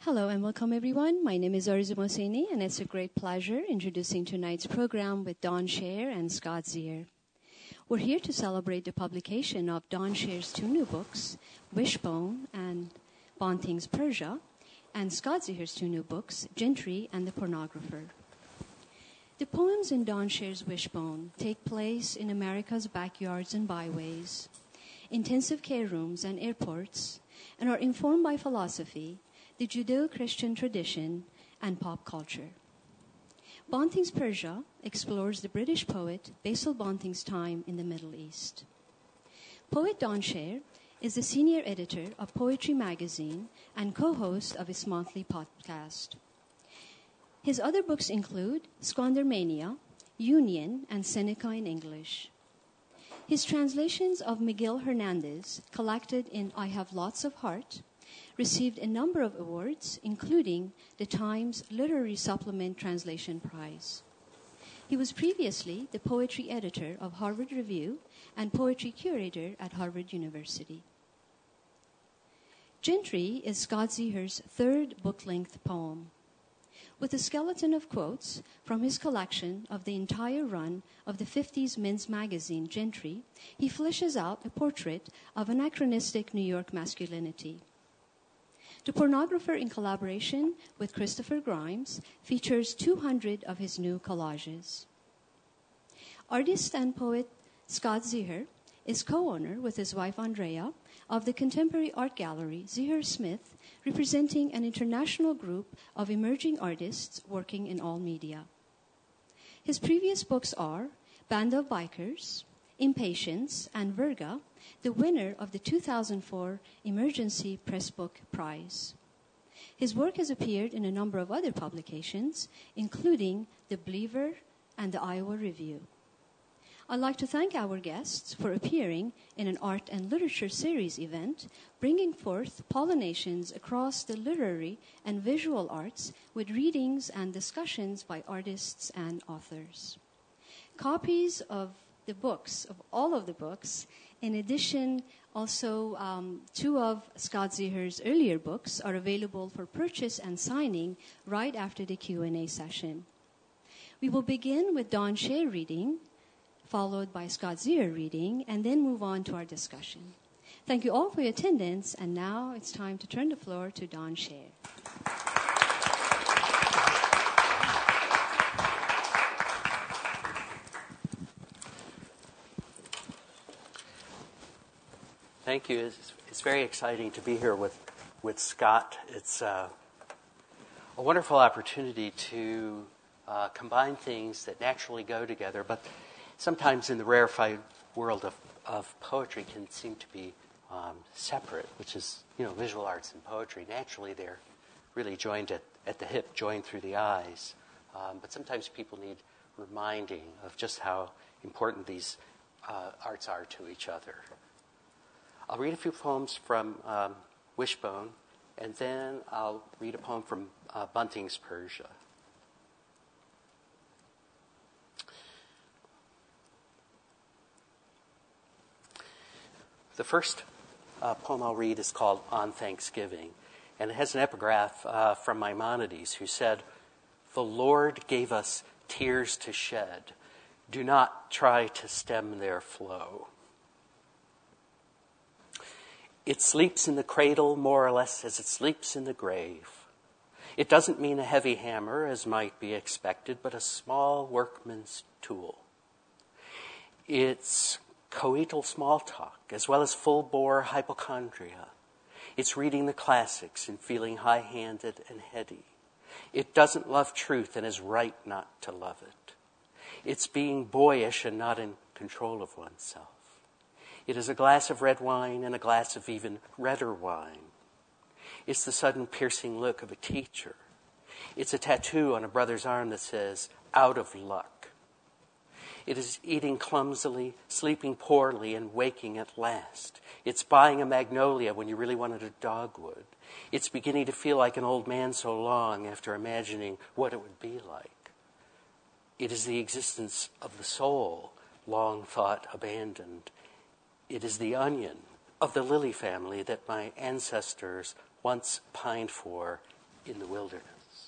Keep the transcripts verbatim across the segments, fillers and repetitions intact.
Hello and welcome everyone. My name is Arzu Mohseni and it's a great pleasure introducing tonight's program with Don Scher and Scott Zier. We're here to celebrate the publication of Don Scher's two new books, Wishbone and Banting's Persia, and Scott Zier's two new books, Gentry and the Pornographer. The poems in Don Scher's Wishbone take place in America's backyards and byways, intensive care rooms and airports, and are informed by philosophy, the Judeo-Christian tradition, and pop culture. Banting's Persia explores the British poet Basil Banting's time in the Middle East. Poet Don Scher is the senior editor of Poetry Magazine and co-host of its monthly podcast. His other books include Squandermania, Union, and Seneca in English. His translations of Miguel Hernandez, collected in I Have Lots of Heart, received a number of awards, including the Times Literary Supplement Translation Prize. He was previously the poetry editor of Harvard Review and poetry curator at Harvard University. Gentry is Scott Zier's third book-length poem. With a skeleton of quotes from his collection of the entire run of the fifties men's magazine Gentry, he fleshes out a portrait of anachronistic New York masculinity. The Pornographer, in collaboration with Christopher Grimes, features two hundred of his new collages. Artist and poet Scott Zier is co-owner with his wife Andrea of the contemporary art gallery Zier Smith, representing an international group of emerging artists working in all media. His previous books are Band of Bikers, Impatience, and Virga, the winner of the two thousand four Emergency Press Book Prize. His work has appeared in a number of other publications, including The Believer and the Iowa Review. I'd like to thank our guests for appearing in an art and literature series event, bringing forth pollinations across the literary and visual arts with readings and discussions by artists and authors. Copies of the books, of all of the books, in addition, also um, two of Scott Zier's earlier books are available for purchase and signing right after the Q and A session. We will begin with Don Scher reading, followed by Scott Zier reading, and then move on to our discussion. Thank you all for your attendance, and now it's time to turn the floor to Don Scher. Thank you. It's, it's very exciting to be here with, with Scott. It's uh, a wonderful opportunity to uh, combine things that naturally go together, but sometimes in the rarefied world of, of poetry can seem to be um, separate, which is, you know, visual arts and poetry. Naturally, they're really joined at, at the hip, joined through the eyes. Um, but sometimes people need reminding of just how important these uh, arts are to each other. I'll read a few poems from um, Wishbone, and then I'll read a poem from uh, Banting's Persia. The first uh, poem I'll read is called On Thanksgiving, and it has an epigraph uh, from Maimonides, who said, "The Lord gave us tears to shed. Do not try to stem their flow. It sleeps in the cradle more or less as it sleeps in the grave. It doesn't mean a heavy hammer, as might be expected, but a small workman's tool. It's coetal small talk, as well as full-bore hypochondria. It's reading the classics and feeling high-handed and heady. It doesn't love truth and is right not to love it. It's being boyish and not in control of oneself. It is a glass of red wine and a glass of even redder wine. It's the sudden piercing look of a teacher. It's a tattoo on a brother's arm that says, out of luck. It is eating clumsily, sleeping poorly, and waking at last. It's buying a magnolia when you really wanted a dogwood. It's beginning to feel like an old man so long after imagining what it would be like. It is the existence of the soul, long thought abandoned. It is the onion of the lily family that my ancestors once pined for in the wilderness.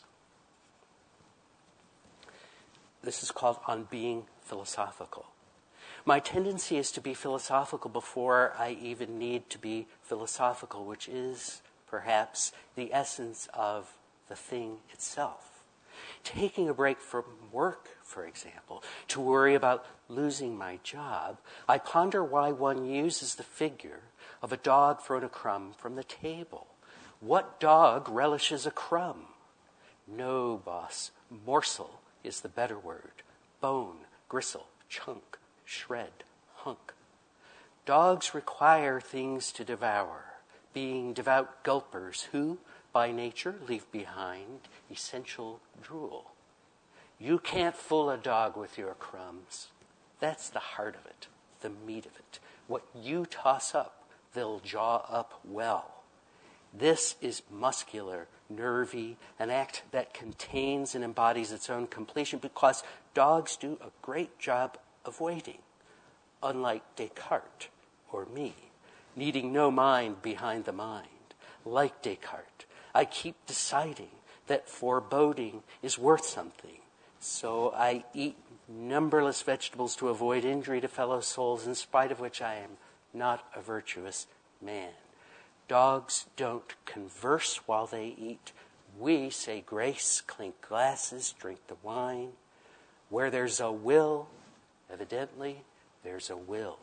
This is called On Being Philosophical. My tendency is to be philosophical before I even need to be philosophical, which is perhaps the essence of the thing itself. Taking a break from work, for example, to worry about losing my job, I ponder why one uses the figure of a dog throwing a crumb from the table. What dog relishes a crumb? No, boss. Morsel is the better word. Bone, gristle, chunk, shred, hunk. Dogs require things to devour, being devout gulpers who, by nature, leave behind essential drool. You can't fool a dog with your crumbs. That's the heart of it, the meat of it. What you toss up, they'll jaw up well. This is muscular, nervy, an act that contains and embodies its own completion because dogs do a great job of waiting, unlike Descartes or me, needing no mind behind the mind. Like Descartes, I keep deciding that foreboding is worth something, so I eat numberless vegetables to avoid injury to fellow souls, in spite of which I am not a virtuous man. Dogs don't converse while they eat. We say grace, clink glasses, drink the wine. Where there's a will, evidently, there's a will.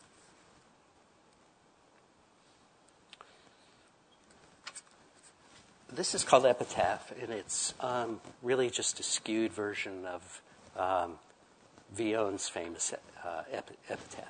This is called Epitaph, and it's um, really just a skewed version of um, Villon's famous uh, epi- epitaph.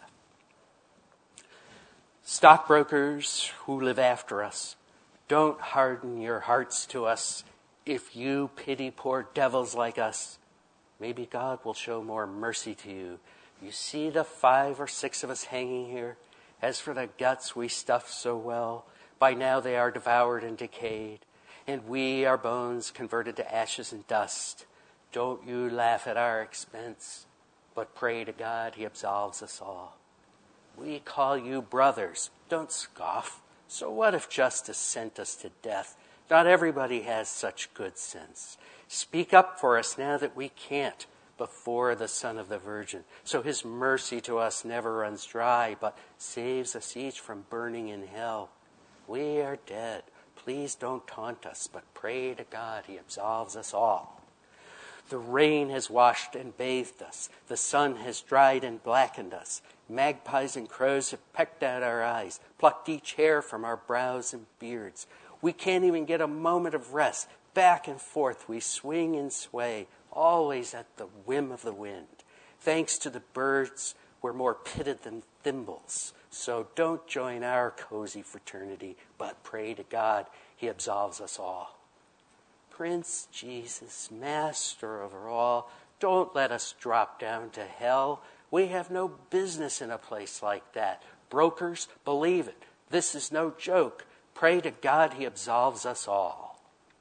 Stockbrokers who live after us, don't harden your hearts to us. If you pity poor devils like us, maybe God will show more mercy to you. You see the five or six of us hanging here? As for the guts we stuffed so well, by now they are devoured and decayed, and we, our bones, converted to ashes and dust. Don't you laugh at our expense, but pray to God he absolves us all. We call you brothers. Don't scoff. So what if justice sent us to death? Not everybody has such good sense. Speak up for us now that we can't before the Son of the Virgin. So his mercy to us never runs dry, but saves us each from burning in hell. We are dead. Please don't taunt us, but pray to God he absolves us all. The rain has washed and bathed us. The sun has dried and blackened us. Magpies and crows have pecked at our eyes, plucked each hair from our brows and beards. We can't even get a moment of rest. Back and forth we swing and sway, always at the whim of the wind. Thanks to the birds, we're more pitted than thimbles. So don't join our cozy fraternity, but pray to God he absolves us all. Prince Jesus, master over all, don't let us drop down to hell. We have no business in a place like that. Brokers, believe it. This is no joke. Pray to God he absolves us all.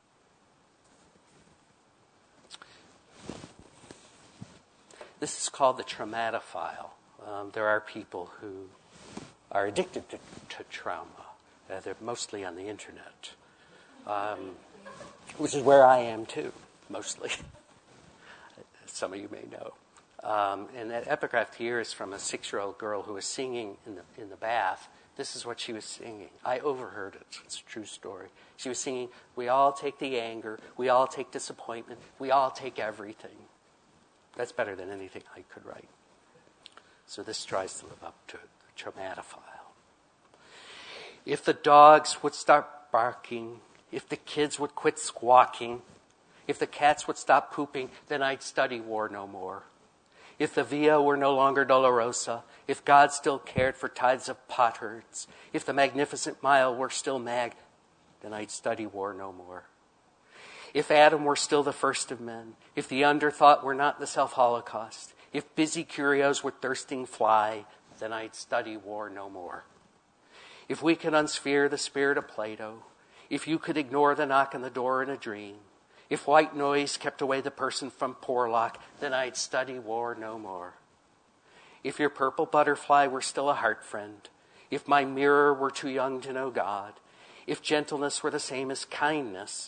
This is called the traumatophile. Um, there are people who are addicted to, to trauma. Uh, they're mostly on the internet, um, which is where I am too, mostly. Some of you may know. Um, and that epigraph here is from a six-year-old girl who was singing in the in the bath. This is what she was singing. I overheard it. It's a true story. She was singing, we all take the anger, we all take disappointment, we all take everything. That's better than anything I could write. So this tries to live up to the traumatophile. If the dogs would start barking, if the kids would quit squawking, if the cats would stop pooping, then I'd study war no more. If the Via were no longer Dolorosa, if God still cared for tithes of potherds, if the magnificent mile were still mag, then I'd study war no more. If Adam were still the first of men, if the underthought were not the self-holocaust, if busy curios were thirsting fly, then I'd study war no more. If we could unsphere the spirit of Plato, if you could ignore the knock on the door in a dream, if white noise kept away the person from Porlock, then I'd study war no more. If your purple butterfly were still a heart friend, if my mirror were too young to know God, if gentleness were the same as kindness,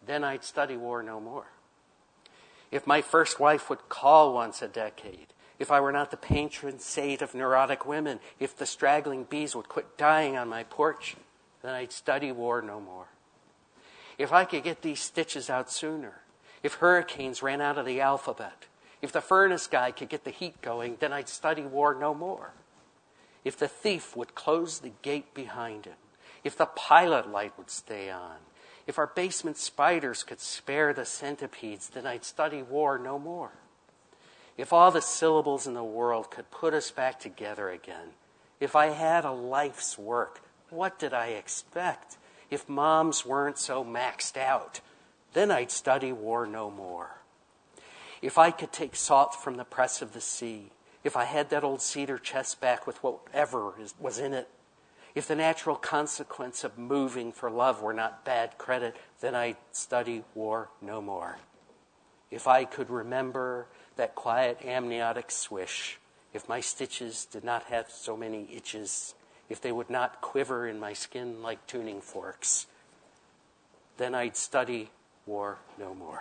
then I'd study war no more. If my first wife would call once a decade, if I were not the patron saint of neurotic women, if the straggling bees would quit dying on my porch, then I'd study war no more. If I could get these stitches out sooner, if hurricanes ran out of the alphabet, if the furnace guy could get the heat going, then I'd study war no more. If the thief would close the gate behind him, if the pilot light would stay on, if our basement spiders could spare the centipedes, then I'd study war no more. If all the syllables in the world could put us back together again, if I had a life's work, what did I expect? If moms weren't so maxed out, then I'd study war no more. If I could take salt from the press of the sea, if I had that old cedar chest back with whatever was in it, if the natural consequence of moving for love were not bad credit, then I'd study war no more. If I could remember that quiet amniotic swish, if my stitches did not have so many itches, if they would not quiver in my skin like tuning forks, then I'd study war no more.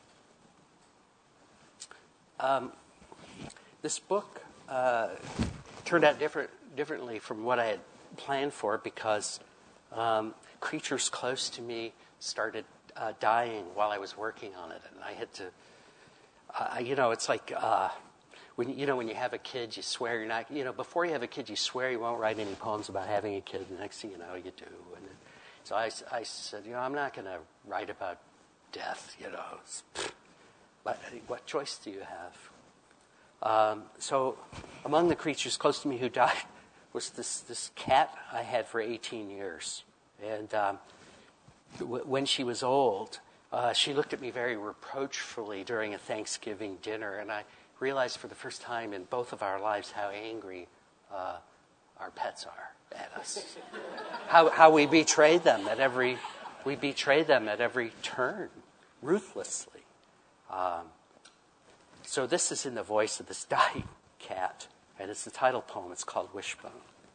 Um, this book uh, turned out different, differently from what I had planned for because um, creatures close to me started uh, dying while I was working on it, and I had to. Uh, you know, it's like uh, when you know when you have a kid, you swear you're not. You know, before you have a kid, you swear you won't write any poems about having a kid. The next thing you know, you do. And then, so I, I said, you know, I'm not going to write about death. You know. It's, But what choice do you have? Um, so among the creatures close to me who died was this, this cat I had for eighteen years. And um, w- when she was old, uh, she looked at me very reproachfully during a Thanksgiving dinner. And I realized for the first time in both of our lives how angry uh, our pets are at us. how, how we betray them at every, we betray them at every turn, ruthlessly. Um, so this is in the voice of this dying cat, and it's the title poem. It's called Wishbone.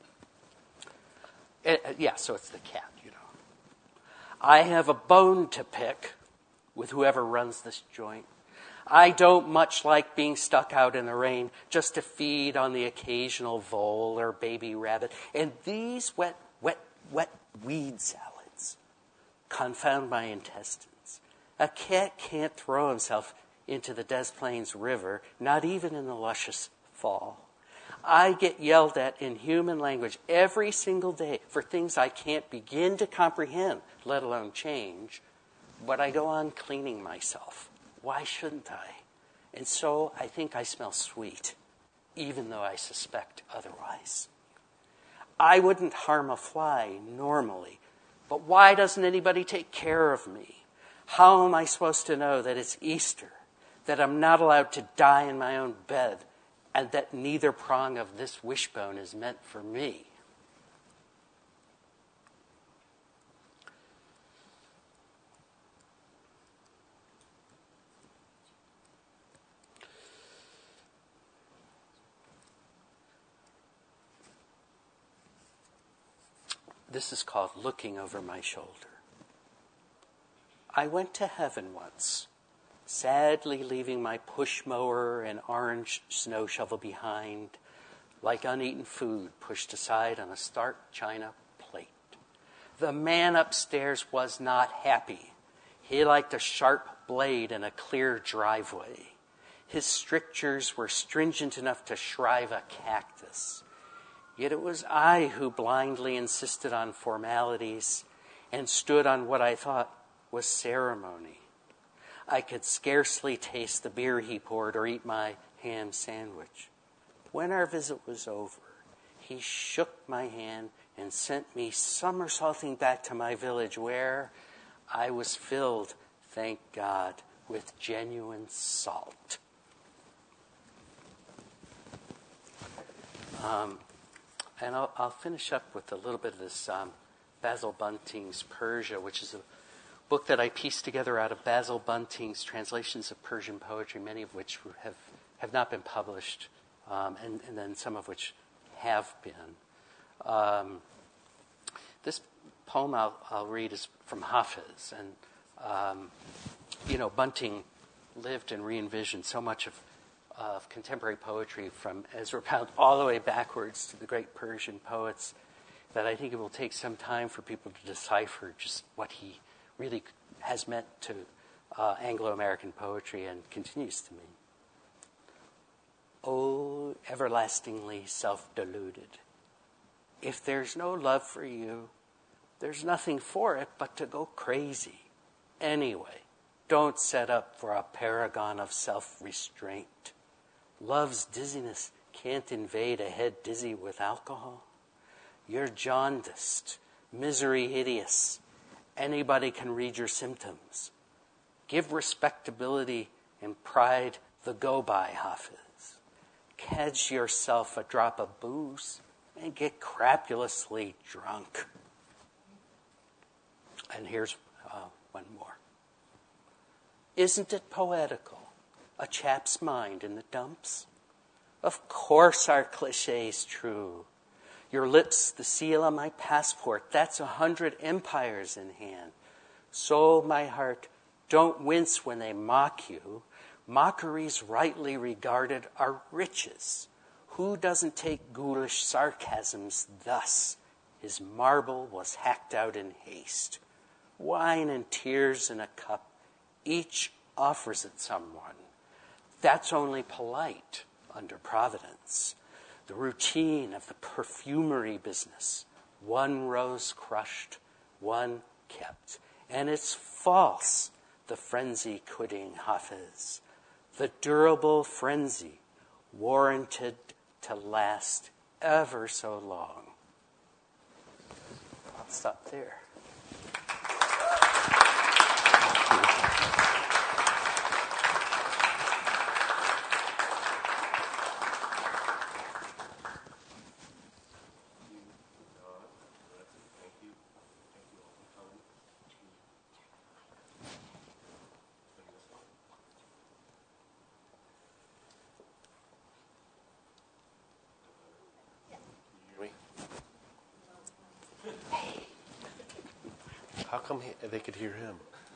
It, uh, yeah, so it's the cat, you know. I have a bone to pick with whoever runs this joint. I don't much like being stuck out in the rain just to feed on the occasional vole or baby rabbit. And these wet, wet, wet weed salads confound my intestines. A cat can't throw himself into the Des Plaines River, not even in the luscious fall. I get yelled at in human language every single day for things I can't begin to comprehend, let alone change. But I go on cleaning myself. Why shouldn't I? And so I think I smell sweet, even though I suspect otherwise. I wouldn't harm a fly normally, but why doesn't anybody take care of me? How am I supposed to know that it's Easter, that I'm not allowed to die in my own bed, and that neither prong of this wishbone is meant for me? This is called Looking Over My Shoulder. I went to heaven once, sadly leaving my push mower and orange snow shovel behind, like uneaten food pushed aside on a stark china plate. The man upstairs was not happy. He liked a sharp blade and a clear driveway. His strictures were stringent enough to shrive a cactus. Yet it was I who blindly insisted on formalities and stood on what I thought was ceremony. I could scarcely taste the beer he poured or eat my ham sandwich. When our visit was over, he shook my hand and sent me somersaulting back to my village where I was filled, thank God, with genuine salt. Um, and I'll, I'll finish up with a little bit of this um, Basil Bunting's Persia, which is a book that I pieced together out of Basil Bunting's translations of Persian poetry, many of which have, have not been published, um, and, and then some of which have been. Um, this poem I'll, I'll read is from Hafiz, and um, you know, Bunting lived and re-envisioned so much of, of contemporary poetry from Ezra Pound all the way backwards to the great Persian poets that I think it will take some time for people to decipher just what he really has meant to uh, Anglo-American poetry and continues to mean. Oh, everlastingly self-deluded. If there's no love for you, there's nothing for it but to go crazy. Anyway, don't set up for a paragon of self-restraint. Love's dizziness can't invade a head dizzy with alcohol. You're jaundiced, misery hideous. Anybody can read your symptoms. Give respectability and pride the go-by, Hafiz. Catch yourself a drop of booze and get crapulously drunk. And here's uh, one more. Isn't it poetical, a chap's mind in the dumps? Of course our cliche's true. Your lips, the seal on my passport, that's a hundred empires in hand. So, my heart, don't wince when they mock you. Mockeries rightly regarded are riches. Who doesn't take ghoulish sarcasms thus? His marble was hacked out in haste. Wine and tears in a cup, each offers it someone. That's only polite under Providence. The routine of the perfumery business. One rose crushed, one kept. And it's false, the frenzy quitting Hafiz. The durable frenzy warranted to last ever so long. I'll stop there. How come he, they could hear him?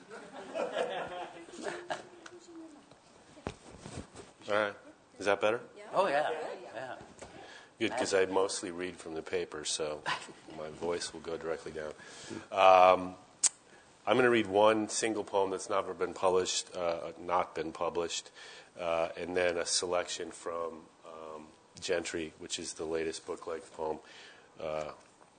All right. Is that better? Oh, yeah. Yeah. Good, because I mostly read from the paper, so my voice will go directly down. Um, I'm going to read one single poem that's never been published, uh, not been published, uh, and then a selection from um, Gentry, which is the latest book-length poem. Uh,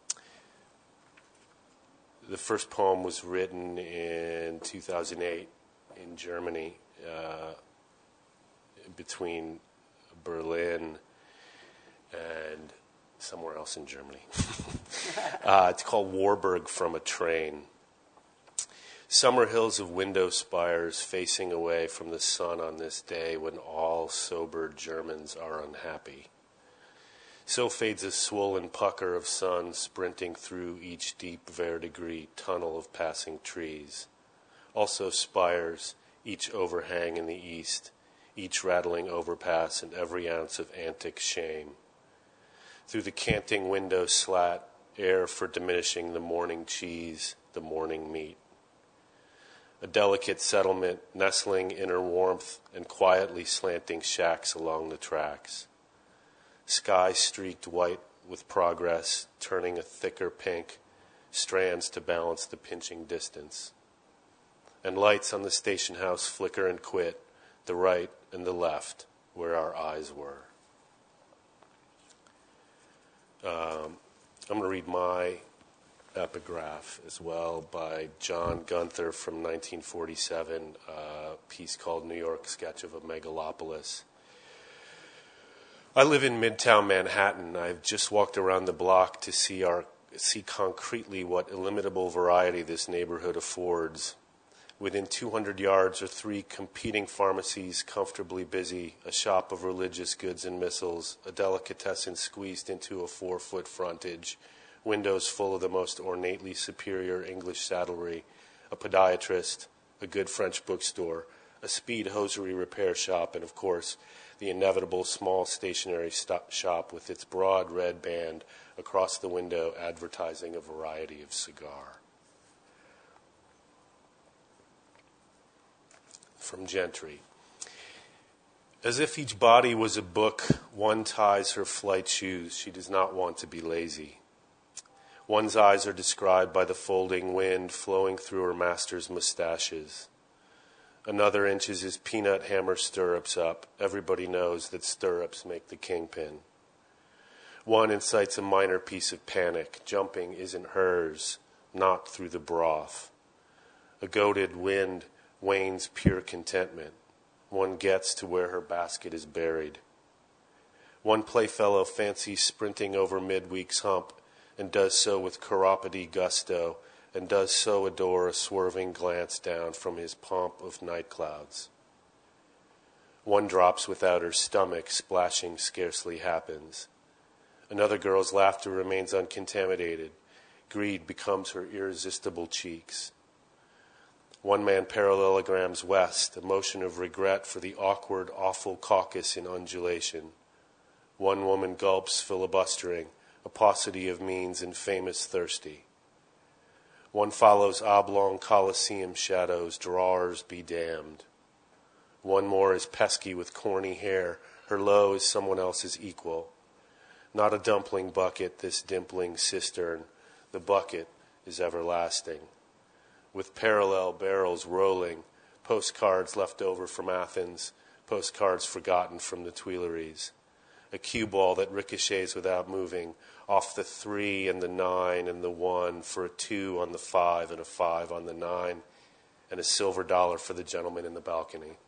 The first poem was written in two thousand eight in Germany, uh, between Berlin and somewhere else in Germany. uh, it's called Warburg from a Train. Summer hills of window spires facing away from the sun on this day when all sober Germans are unhappy. So fades a swollen pucker of sun sprinting through each deep verdigris tunnel of passing trees. Also spires, each overhang in the east, each rattling overpass and every ounce of antic shame. Through the canting window slat, air for diminishing the morning cheese, the morning meat. A delicate settlement nestling inner warmth and quietly slanting shacks along the tracks. Sky streaked white with progress, turning a thicker pink, strands to balance the pinching distance. And lights on the station house flicker and quit, the right and the left, where our eyes were. Um, I'm going to read my epigraph as well by John Gunther from nineteen forty-seven, a piece called New York Sketch of a Megalopolis. I live in Midtown Manhattan. I've just walked around the block to see our see concretely what illimitable variety this neighborhood affords. Within two hundred yards are three competing pharmacies comfortably busy, a shop of religious goods and missiles, a delicatessen squeezed into a four-foot frontage, windows full of the most ornately superior English saddlery, a podiatrist, a good French bookstore, a speed hosiery repair shop, and, of course, the inevitable small stationery stop shop with its broad red band across the window advertising a variety of cigar. from Gentry. As if each body was a book, one ties her flight shoes. She does not want to be lazy. One's eyes are described by the folding wind flowing through her master's mustaches. Another inches his peanut hammer stirrups up. Everybody knows that stirrups make the kingpin. One incites a minor piece of panic. Jumping isn't hers, not through the broth. A goaded wind wanes pure contentment. One gets to where her basket is buried. One playfellow fancies sprinting over midweek's hump and does so with chiropody gusto, and does so adore a swerving glance down from his pomp of night clouds. One drops without her stomach, splashing scarcely happens. Another girl's laughter remains uncontaminated. Greed becomes her irresistible cheeks. One man parallelograms west, a motion of regret for the awkward, awful caucus in undulation. One woman gulps, filibustering, a paucity of means and famous thirsty. One follows oblong coliseum shadows, drawers be damned. One more is pesky with corny hair, her low is someone else's equal. Not a dumpling bucket, this dimpling cistern, the bucket is everlasting. With parallel barrels rolling, postcards left over from Athens, postcards forgotten from the Tuileries. A cue ball that ricochets without moving, off the three and the nine and the one, for a two on the five and a five on the nine, and a silver dollar for the gentleman in the balcony.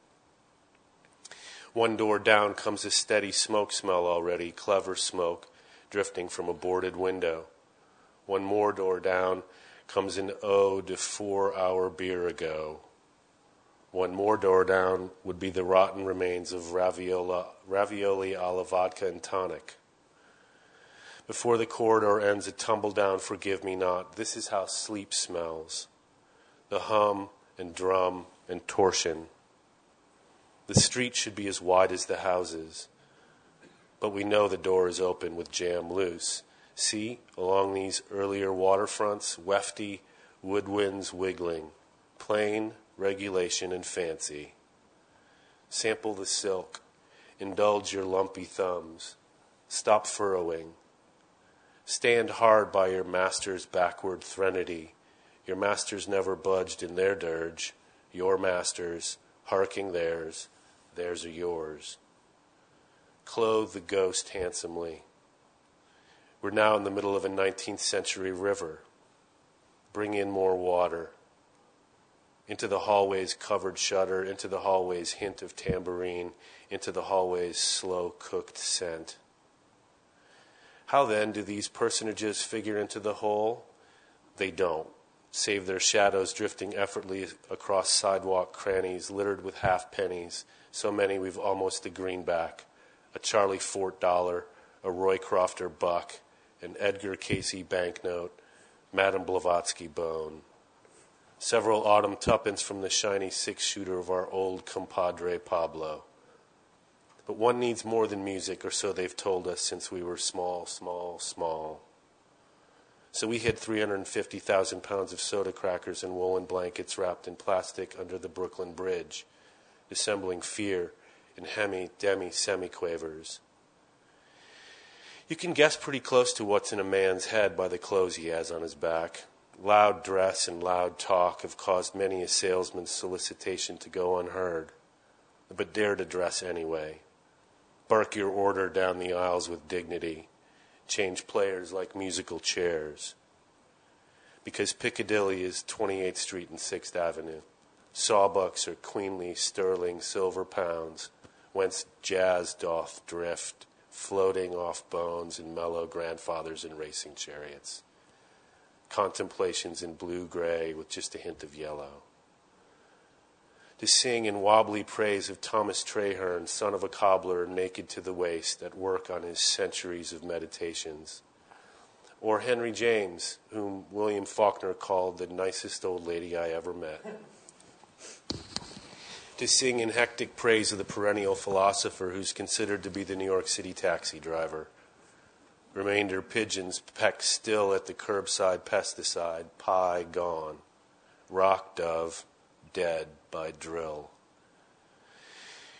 One door down comes a steady smoke smell already, clever smoke, drifting from a boarded window. One more door down comes an ode to four-hour beer ago. One more door down would be the rotten remains of raviola, ravioli alla vodka and tonic. Before the corridor ends a tumble-down forgive-me-not. This is how sleep smells. The hum and drum and torsion. The street should be as wide as the houses. But we know the door is open with jam loose. See, along these earlier waterfronts, wefty woodwinds wiggling. Plain, regulation, and fancy. Sample the silk. Indulge your lumpy thumbs. Stop furrowing. Stand hard by your master's backward threnody. Your masters never budged in their dirge. Your masters, harking theirs, theirs are yours. Clothe the ghost handsomely. We're now in the middle of a nineteenth century river. Bring in more water. Into the hallway's covered shutter, into the hallway's hint of tambourine, into the hallway's slow-cooked scent. How then do these personages figure into the whole? They don't, save their shadows drifting effortlessly across sidewalk crannies littered with half pennies, so many we've almost a greenback, a Charlie Fort dollar, a Roy Crofter buck, an Edgar Casey banknote, Madame Blavatsky bone. Several autumn tuppence from the shiny six-shooter of our old compadre Pablo. But one needs more than music, or so they've told us since we were small, small, small. So we hid three hundred fifty thousand pounds of soda crackers and woolen blankets wrapped in plastic under the Brooklyn Bridge, dissembling fear in hemi, demi, semi-quavers. You can guess pretty close to what's in a man's head by the clothes he has on his back. Loud dress and loud talk have caused many a salesman's solicitation to go unheard, but dare to dress anyway. Bark your order down the aisles with dignity. Change players like musical chairs. Because Piccadilly is twenty-eighth Street and sixth Avenue. Sawbucks are queenly sterling silver pounds, whence jazz doth drift, floating off bones and mellow grandfathers in racing chariots. Contemplations in blue-gray with just a hint of yellow. To sing in wobbly praise of Thomas Traherne, son of a cobbler, naked to the waist, at work on his centuries of meditations. Or Henry James, whom William Faulkner called the nicest old lady I ever met. To sing in hectic praise of the perennial philosopher who's considered to be the New York City taxi driver. Remainder pigeons peck still at the curbside pesticide, pie gone. Rock dove, dead by drill.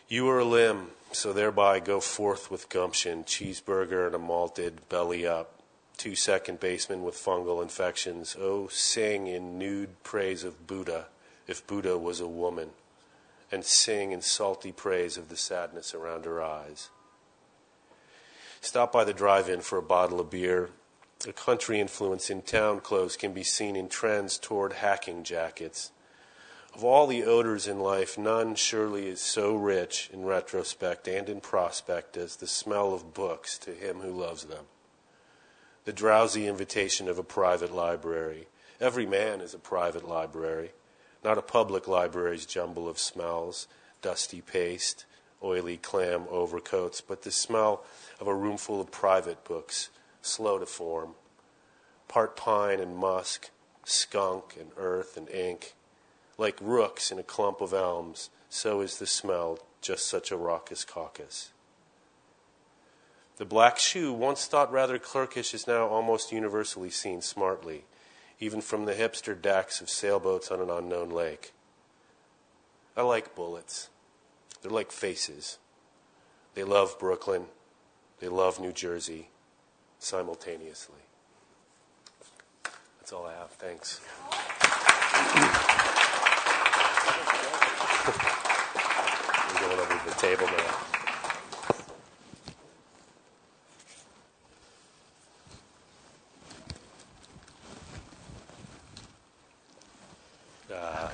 You are a limb, so thereby go forth with gumption, cheeseburger and a malted belly up. Two second basemen with fungal infections. Oh, sing in nude praise of Buddha, if Buddha was a woman, and sing in salty praise of the sadness around her eyes. Stop by the drive-in for a bottle of beer. A country influence in town clothes can be seen in trends toward hacking jackets. Of all the odors in life, none surely is so rich in retrospect and in prospect as the smell of books to him who loves them. The drowsy invitation of a private library. Every man is a private library, not a public library's jumble of smells, dusty paste, oily clam overcoats, but the smell of a room full of private books, slow to form, part pine and musk, skunk and earth and ink. Like rooks in a clump of elms, so is the smell just such a raucous caucus. The black shoe, once thought rather clerkish, is now almost universally seen smartly, even from the hipster decks of sailboats on an unknown lake. I like bullets. They're like faces. They love Brooklyn. They love New Jersey simultaneously. That's all I have. Thanks. We're going over to the table now. Uh,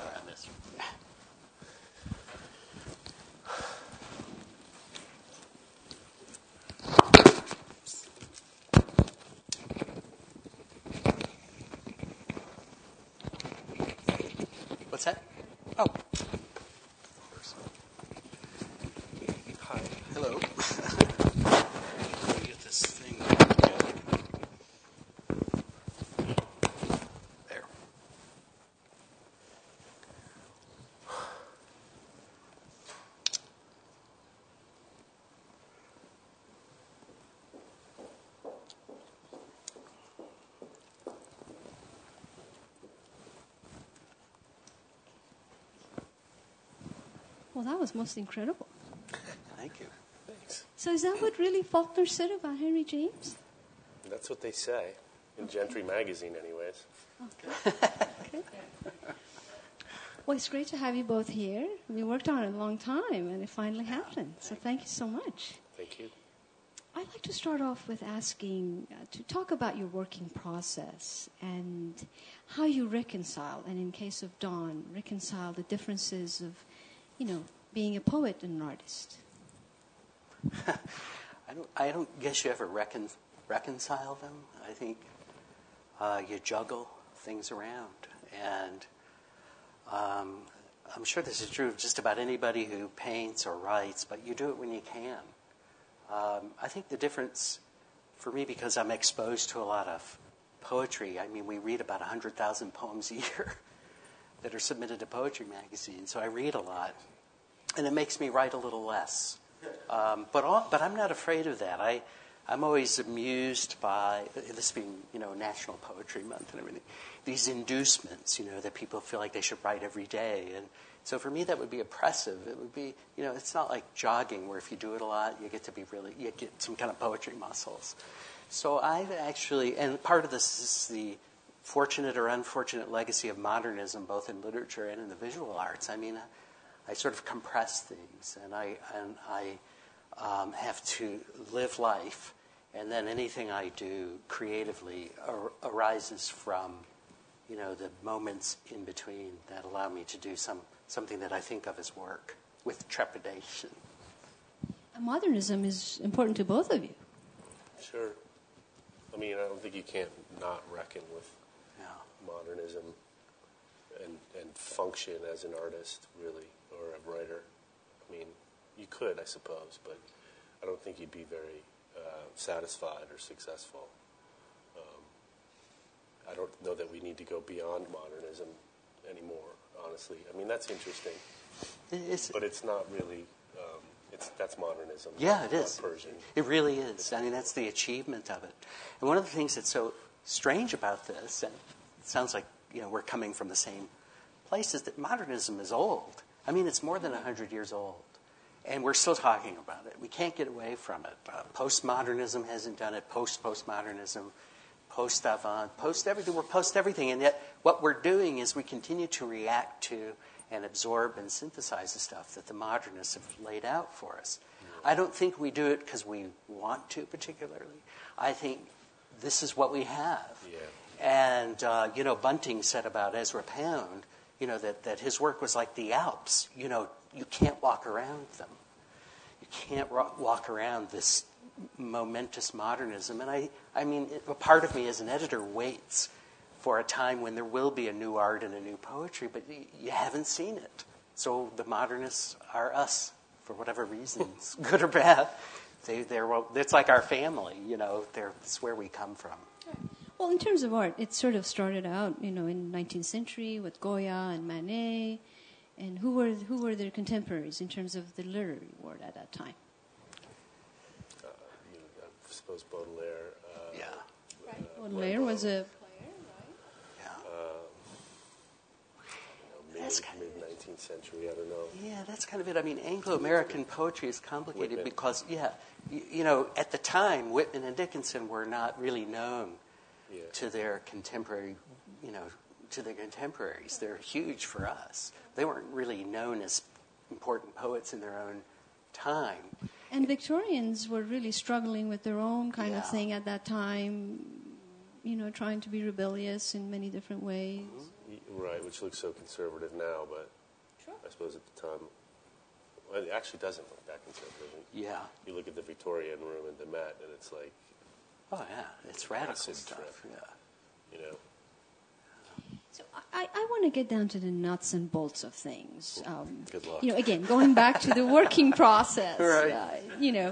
What's that? Oh. Hi. Hello. Let me get this thing together. There. Well, that was most incredible. Thank you. Thanks. So is that what really Faulkner said about Henry James? That's what they say in Gentry magazine, anyways. Okay. Well, it's great to have you both here. We worked on it a long time, and it finally happened. So thank you so much. Thank you. I'd like to start off with asking uh, to talk about your working process and how you reconcile, and in case of Don, reconcile the differences of, you know, being a poet and an artist. I don't. I don't guess you ever recon, reconcile them. I think uh, you juggle things around, and um, I'm sure this is true of just about anybody who paints or writes. But you do it when you can. Um, I think the difference for me, because I'm exposed to a lot of poetry. I mean, we read about one hundred thousand poems a year that are submitted to poetry magazines. So I read a lot, and it makes me write a little less. Um, but all, but I'm not afraid of that. I I'm always amused by this being, you know, National Poetry Month and everything. These inducements, you know, that people feel like they should write every day, and so for me that would be oppressive. It would be, you know, it's not like jogging where if you do it a lot, you get to be really, you get some kind of poetry muscles. So I've actually, and part of this is the fortunate or unfortunate legacy of modernism, both in literature and in the visual arts. I mean, I sort of compress things, and I and I um, have to live life, and then anything I do creatively ar- arises from, you know, the moments in between that allow me to do some something that I think of as work with trepidation. And modernism is important to both of you. Sure. I mean, I don't think you can't not reckon with Yeah. modernism and and function as an artist, really, or a writer. I mean, you could, I suppose, but I don't think you'd be very uh, satisfied or successful. Um, I don't know that we need to go beyond modernism anymore, honestly. I mean, that's interesting, It's, but it's not really. Um, it's that's modernism. Yeah, it not is. Persian. It really is. I mean, that's the achievement of it. And one of the things that's so strange about this, and it sounds like, you know, we're coming from the same place, is that modernism is old. I mean, it's more than one hundred years old. And we're still talking about it. We can't get away from it. Uh, postmodernism hasn't done it. Post-postmodernism, post-avant, post-everything. We're post-everything. And yet what we're doing is we continue to react to and absorb and synthesize the stuff that the modernists have laid out for us. Yeah. I don't think we do it because we want to particularly. I think this is what we have. Yeah. And, uh, you know, Bunting said about Ezra Pound, you know, that, that his work was like the Alps. You know, you can't walk around them. You can't ro- walk around this momentous modernism. And I, I mean, it, a part of me as an editor waits for a time when there will be a new art and a new poetry, but y- you haven't seen it. So the modernists are us, for whatever reasons, good or bad. They, they're, well, it's like our family, you know. They're, it's where we come from. Well, in terms of art, it sort of started out, you know, in the nineteenth century with Goya and Manet. And who were who were their contemporaries in terms of the literary world at that time? Uh, you know, I suppose Baudelaire. Uh, Yeah. Right. Uh, Baudelaire was a player, right? Yeah. Uh, That's mid, kind mid nineteenth century, I don't know. Yeah, that's kind of it. I mean, Anglo-American poetry is complicated Whitman. because, yeah, you, you know, at the time, Whitman and Dickinson were not really known Yeah. to their contemporary, you know, to their contemporaries. They're huge for us. They weren't really known as important poets in their own time. And Victorians were really struggling with their own kind Yeah. of thing at that time, you know, trying to be rebellious in many different ways. Mm-hmm. Right, which looks so conservative now, but Sure. I suppose at the time, well, it actually doesn't look that conservative. Yeah. You look at the Victorian room in the Met, and it's like, Oh, yeah. It's radical Massive stuff. trip. Yeah. you know, So I, I want to get down to the nuts and bolts of things. Um, Good luck. You know, again, going back to the working process. Right. Uh, you know,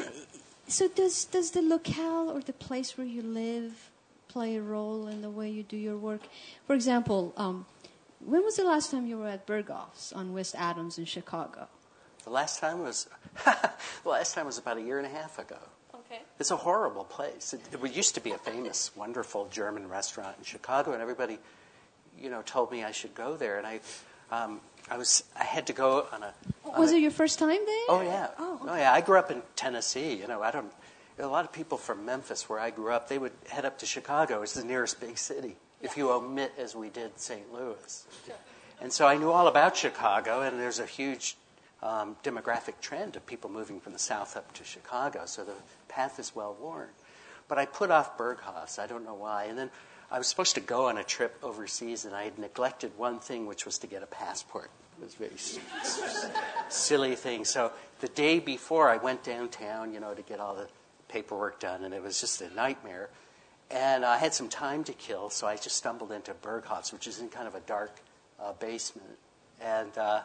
so does does the locale or the place where you live play a role in the way you do your work? For example, um, when was the last time you were at Berghoff's on West Adams in Chicago? The last time was the last time was about a year and a half ago. Okay. It's a horrible place. It, it used to be a famous, wonderful German restaurant in Chicago, and everybody, you know, told me I should go there. And I, um, I was, I had to go on a. On Was a, it your first time there? Oh yeah. Oh, okay. Oh yeah. I grew up in Tennessee. You know, I don't. A lot of people from Memphis, where I grew up, they would head up to Chicago. It's the nearest big city. If you omit, as we did, Saint Louis. And so I knew all about Chicago, and there's a huge um, demographic trend of people moving from the South up to Chicago. So the path is well worn. But I put off Berghoff's. I don't know why. And then I was supposed to go on a trip overseas, and I had neglected one thing, which was to get a passport. It was a very s- s- silly thing. So the day before, I went downtown, you know, to get all the paperwork done, and it was just a nightmare. And I had some time to kill, so I just stumbled into Berghoff's, which is in kind of a dark uh, basement. And, uh,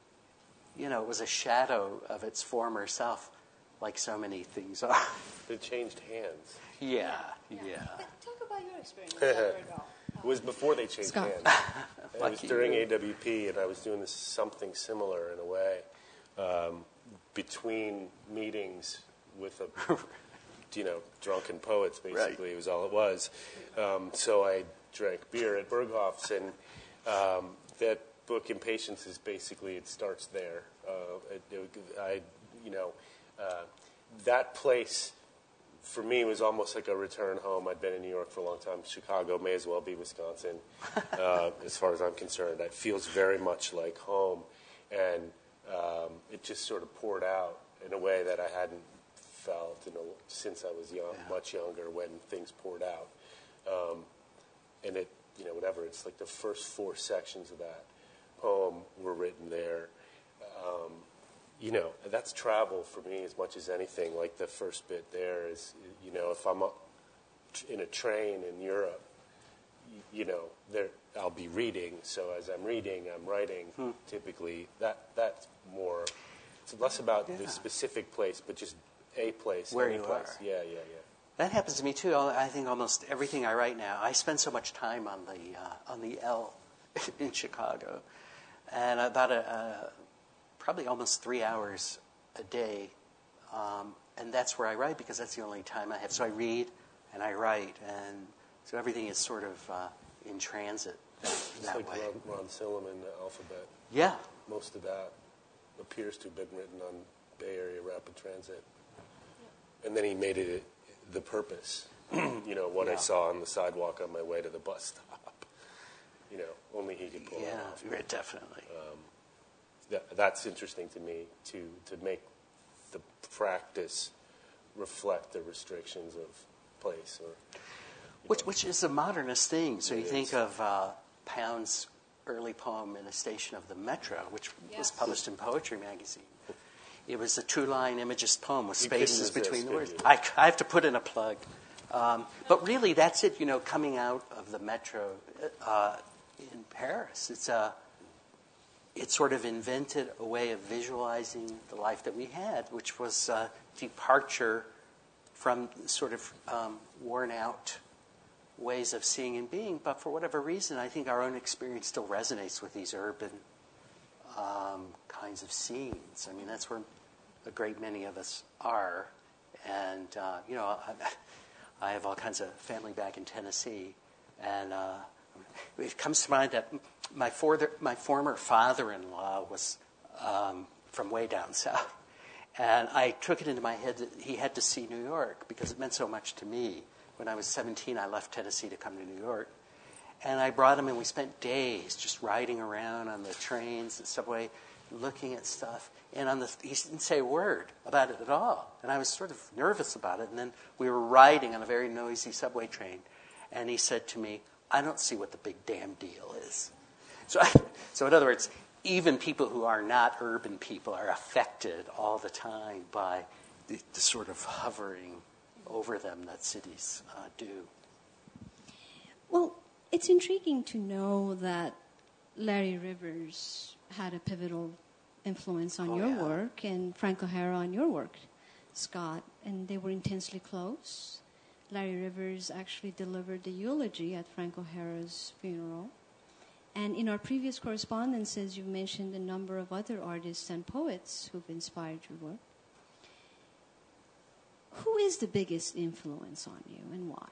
you know, it was a shadow of its former self, like so many things are. they changed hands. Yeah, yeah. But talk about your experience at Berghoff. It was before they changed Scott. hands. It was Lucky during you. A W P, and I was doing this something similar in a way. Um, between meetings with a, you know, drunken poets, basically, Right. was all it was. Um, so I drank beer at Berghoff's, and um, that book, Impatience, is basically, it starts there. Uh, it, it, I, you know, uh, that place for me was almost like a return home. I'd been in New York for a long time. Chicago may as well be Wisconsin, uh, as far as I'm concerned. It feels very much like home, and um, it just sort of poured out in a way that I hadn't felt, you know, since I was young, Yeah. much younger, when things poured out. Um, and it, you know, whatever. It's like the first four sections of that poem were written there. Um, You know, that's travel for me as much as anything. Like the first bit there is, you know, if I'm up in a train in Europe, you know, there I'll be reading. So as I'm reading, I'm writing. Hmm. Typically, that that's more. It's less about Yeah. the specific place, but just a place, Where any you place. are. Yeah, yeah, yeah. That happens to me too. I think almost everything I write now, I spend so much time on the uh, on the L in Chicago, and about a, a probably almost three hours a day, um, and that's where I write because that's the only time I have. So I read and I write, and so everything is sort of uh, in transit that, It's that like way. Ron, Ron Silliman, the alphabet. Yeah, Most of that. appears to have been written on Bay Area rapid transit. Yeah. And then he made it the purpose. You know, what yeah. I saw on the sidewalk on my way to the bus stop. You know, only he could pull yeah, it off. Yeah, definitely. Um, that, that's interesting to me, to, to make the practice reflect the restrictions of place. Or, which, which is a modernist thing. So you is. think of uh, Pound's early poem In a Station of the Metro, which yes. was published in Poetry magazine. It was a two-line imagist poem with spaces between the words. I, I have to put in a plug. Um, but really, that's it, you know, coming out of the Metro uh, in Paris. It's a, it sort of invented a way of visualizing the life that we had, which was a departure from sort of um, worn-out ways of seeing and being. But for whatever reason, I think our own experience still resonates with these urban um, kinds of scenes. I mean, that's where a great many of us are. And, uh, you know, I, I have all kinds of family back in Tennessee. And uh, it comes to mind that my, for- my former father-in-law was um, from way down south. And I took it into my head that he had to see New York because it meant so much to me. When I was seventeen, I left Tennessee to come to New York. And I brought him, and we spent days just riding around on the trains, the subway, looking at stuff. And on the, he didn't say a word about it at all. And I was sort of nervous about it. And then we were riding on a very noisy subway train. And he said to me, I don't see what the big damn deal is. So, I, so in other words, even people who are not urban people are affected all the time by the, the sort of hovering over them that cities uh, do. Well, it's intriguing to know that Larry Rivers had a pivotal influence on oh, your yeah. work and Frank O'Hara on your work, Scott, and they were intensely close. Larry Rivers actually delivered the eulogy at Frank O'Hara's funeral. And in our previous correspondences, you've mentioned a number of other artists and poets who've inspired your work. Who is the biggest influence on you and why?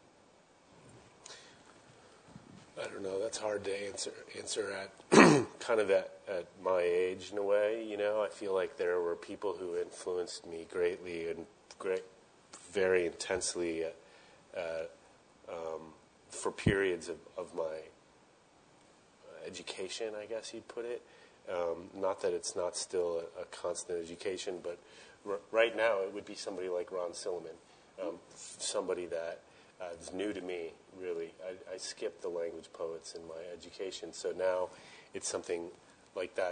I don't know. That's hard to answer answer at kind of at, at my age in a way. You know, I feel like there were people who influenced me greatly and great, very intensely uh, uh, um, for periods of, of my education, I guess you'd put it. Um, not that it's not still a, a constant education, but r- right now it would be somebody like Ron Silliman, um, somebody that uh, is new to me, really. I, I skipped the language poets in my education, so now it's something like that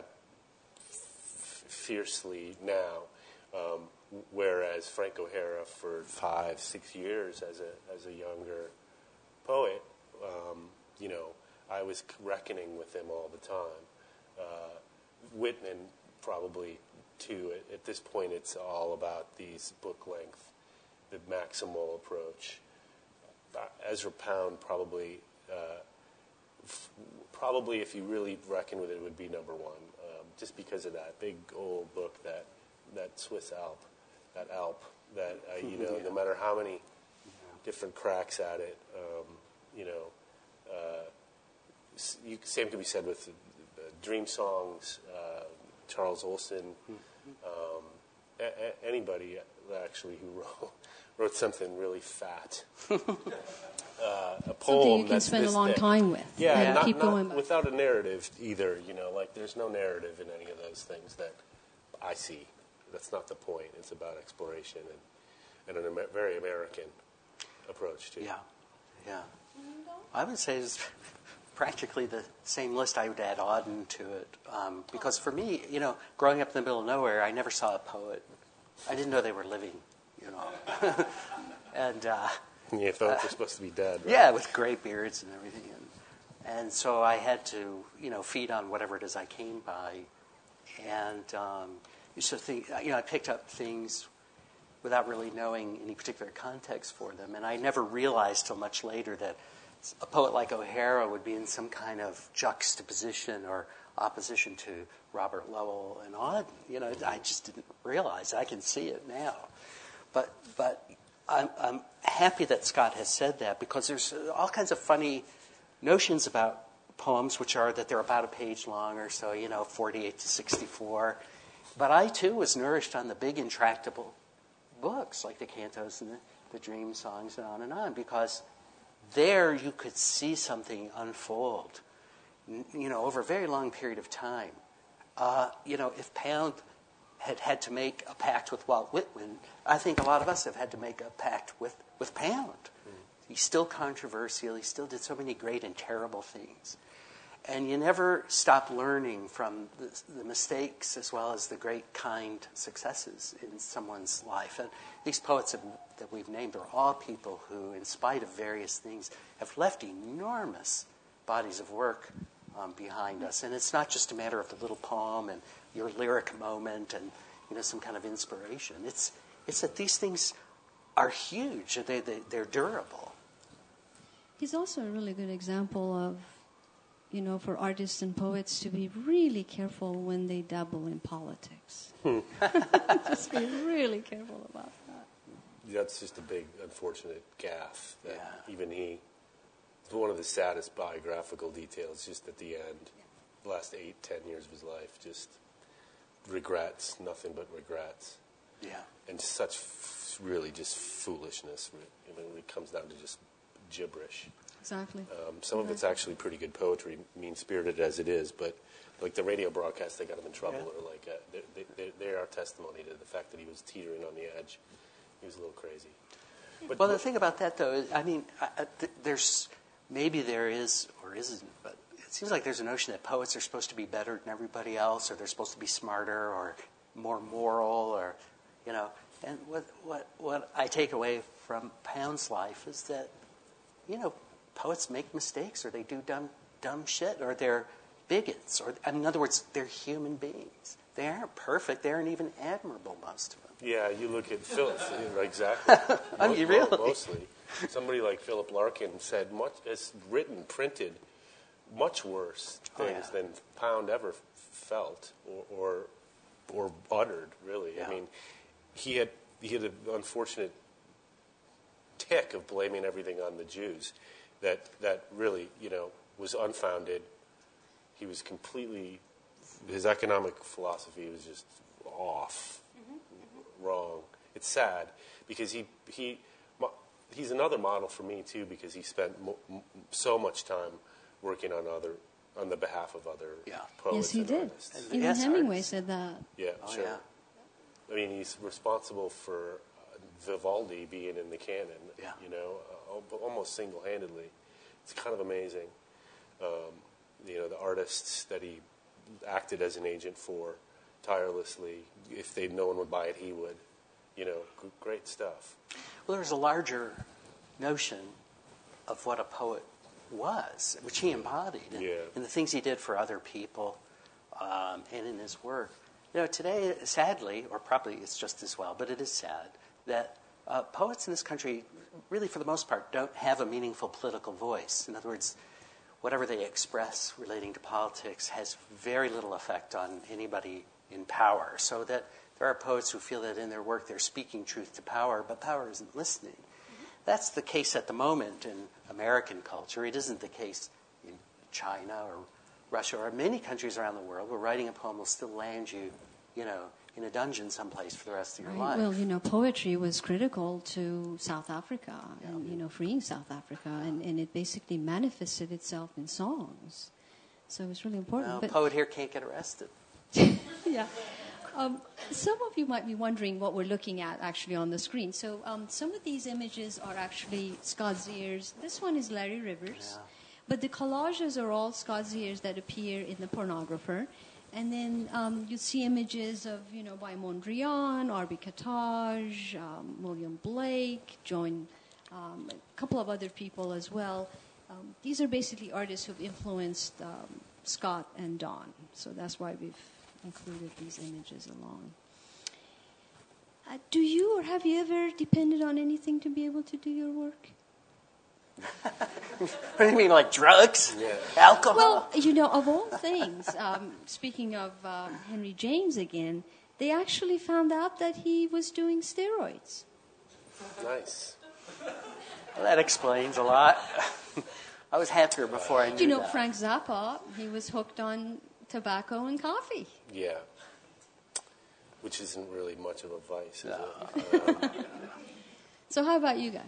f- fiercely now. Um, whereas Frank O'Hara for five, six years as a as a younger poet, um, you know, I was reckoning with him all the time. Uh, Whitman probably, too. At, at this point, it's all about these book length, the maximal approach. Uh, Ezra Pound probably, uh, f- probably if you really reckon with it, would be number one, um, just because of that big old book, that that Swiss Alp, that Alp, that uh, you know, yeah. no matter how many different cracks at it, um, you know. Uh, You, same could be said with uh, Dream Songs, uh, Charles Olson, um, a- a- anybody actually who wrote, wrote something really fat. uh, a poem something you can that's spend a long thick. time with. Yeah, and not, keep not going without a narrative either. You know, like there's no narrative in any of those things that I see. That's not the point. It's about exploration and, and an Amer- very American approach to it. Yeah, yeah. I would say it's practically the same list. I would add Auden to it. Um, because for me, you know, growing up in the middle of nowhere, I never saw a poet. I didn't know they were living, you know. and uh, Yeah, poets uh, are supposed to be dead, right? Yeah, with gray beards and everything. And, and so I had to, you know, feed on whatever it is I came by. And um, so think, you know, I picked up things without really knowing any particular context for them. And I never realized till much later that a poet like O'Hara would be in some kind of juxtaposition or opposition to Robert Lowell and Auden. You know, I just didn't realize. I can see it now. But but I'm, I'm happy that Scott has said that, because there's all kinds of funny notions about poems, which are that they're about a page long or so, you know, forty-eight to sixty-four. but I, too, was nourished on the big, intractable books, like the cantos and the, the dream songs and on and on, because there you could see something unfold, you know, over a very long period of time. Uh, you know, if Pound had had to make a pact with Walt Whitman, I think a lot of us have had to make a pact with, with Pound. Mm. He's still controversial. He still did so many great and terrible things. And you never stop learning from the, the mistakes as well as the great, kind successes in someone's life. And these poets have, that we've named are all people who, in spite of various things, have left enormous bodies of work um, behind us. And it's not just a matter of the little poem and your lyric moment and, you know, some kind of inspiration. It's it's that these things are huge. They, they, they're durable. He's also a really good example of, you know, for artists and poets to be really careful when they dabble in politics. Just be really careful about that. That's just a big, unfortunate gaffe that Yeah. even he, it's one of the saddest biographical details, just at the end, the last eight, ten years of his life, just regrets, nothing but regrets. Yeah. And such f- really just foolishness. You know, it comes down to just gibberish. Exactly. Um, some of it's actually pretty good poetry, mean-spirited as it is, but like the radio broadcasts that got him in trouble, Yeah. or like uh, they, they, they are testimony to the fact that he was teetering on the edge. He was a little crazy. But Well, the thing about that, though, is, I mean, I, I, th- there's maybe there is or isn't, but it seems like there's a notion that poets are supposed to be better than everybody else, or they're supposed to be smarter, or more moral, or you know. And what what what I take away from Pound's life is that, you know, poets make mistakes, or they do dumb dumb shit, or they're bigots, or in other words, they're human beings. They aren't perfect. They aren't even admirable, most of them. yeah, you look at Philip, exactly. I mean, Mo- really? Mostly. Somebody like Philip Larkin said much has written, printed much worse Oh, things yeah. than Pound ever felt or or, or uttered. Really, Yeah. I mean, he had he had an unfortunate tick of blaming everything on the Jews, that that really, you know, was unfounded. He was completely, his economic philosophy was just off, mm-hmm. wrong. It's sad because he he he's another model for me too, because he spent mo- m- so much time working on other on the behalf of other Yeah. poets Yes, he and did. artists. And- Even Yes, Hemingway artists. said that. Yeah, Oh, sure. yeah. I mean, he's responsible for uh, Vivaldi being in the canon, Yeah. you know, uh, almost single-handedly. It's kind of amazing. Um, you know, the artists that he acted as an agent for tirelessly. If they'd known would buy it, he would. You know, g- great stuff. Well, there's a larger notion of what a poet was, which he embodied, and, Yeah. and the things he did for other people, um, and in his work. You know, today, sadly, or probably it's just as well, but it is sad, that uh, poets in this country, really for the most part, don't have a meaningful political voice. In other words, whatever they express relating to politics has very little effect on anybody in power. So that there are poets who feel that in their work they're speaking truth to power, but power isn't listening. Mm-hmm. That's the case at the moment in American culture. It isn't the case in China or Russia or many countries around the world where writing a poem will still land you, you know, in a dungeon someplace for the rest of your Right. life. Well, you know, poetry was critical to South Africa and, you know, freeing South Africa, and, and it basically manifested itself in songs. So it was really important. Well, but a poet here can't get arrested. yeah. Um, some of you might be wondering what we're looking at actually on the screen. So um, some of these images are actually Scott Ziers. This one is Larry Rivers. Yeah. But the collages are all Scott Ziers that appear in The Pornographer. And then um, you see images of, you know, by Mondrian, R B Carthage, um, William Blake, Joan, um, a couple of other people as well. Um, these are basically artists who've influenced um, Scott and Don. So that's why we've included these images along. Uh, do you or have you ever depended on anything to be able to do your work? What do you mean, like drugs? Yeah. Alcohol? Well, you know, of all things, um, speaking of um, Henry James again, they actually found out that he was doing steroids. Nice. Well, that explains a lot. I was happier before I knew You know, that. Frank Zappa, he was hooked on tobacco and coffee. Yeah. which isn't really much of a vice, is it? Um, So how about you guys?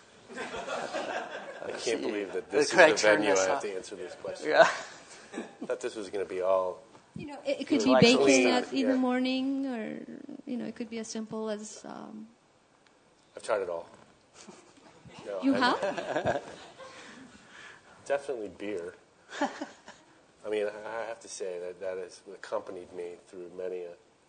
I can't believe that this Craig is the venue turned us I have off. to answer this question. Yeah. I thought this was going to be all... You know, it, it could You be like baking clean, at in yeah. the morning, or you know, it could be as simple as um, I've tried it all. No, you I- have. Definitely beer. I mean, I have to say that that has accompanied me through many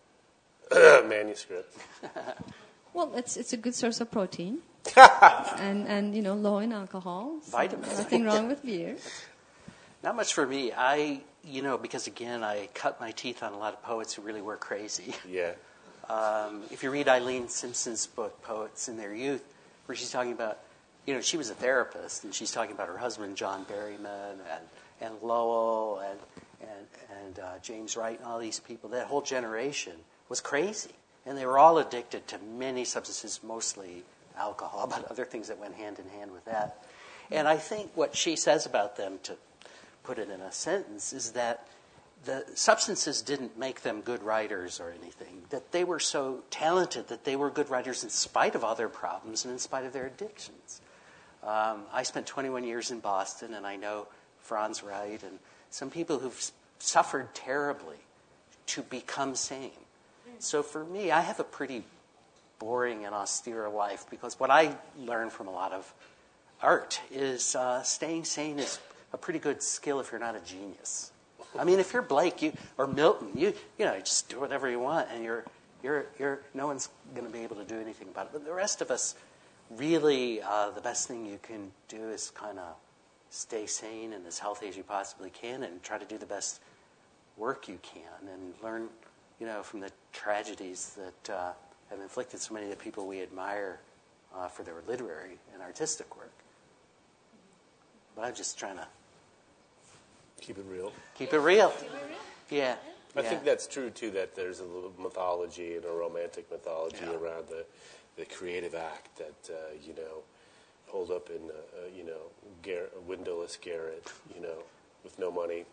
a manuscript. Well, it's it's a good source of protein, and and you know, low in alcohol. So Vitamins. Nothing wrong with beer. Not much for me. I, you know, because again, I cut my teeth on a lot of poets who really were crazy. Yeah. Um, if you read Eileen Simpson's book, Poets in Their Youth, where she's talking about, you know, she was a therapist, and she's talking about her husband, John Berryman, and, and Lowell, and, and, and uh, James Wright, and all these people. That whole generation was crazy. And they were all addicted to many substances, mostly alcohol, but other things that went hand in hand with that. And I think what she says about them, to put it in a sentence, is that the substances didn't make them good writers or anything, that they were so talented that they were good writers in spite of all their problems and in spite of their addictions. Um, I spent twenty-one years in Boston, and I know Franz Wright and some people who've suffered terribly to become sane. So for me, I have a pretty boring and austere life, because what I learned from a lot of art is uh, staying sane is a pretty good skill if you're not a genius. I mean, if you're Blake you, or Milton, you you know, just do whatever you want, and you're you're you're no one's going to be able to do anything about it. But the rest of us, really, uh, the best thing you can do is kind of stay sane and as healthy as you possibly can, and try to do the best work you can, and learn, you know, from the tragedies that uh, have inflicted so many of the people we admire uh, for their literary and artistic work. But I'm just trying to Keep it real. keep it real. Yeah. I yeah. think that's true, too, that there's a little mythology and a romantic mythology Yeah. around the, the creative act that, uh, you know, hold up in, uh, uh, you know, gar- a windowless garret, you know, with no money,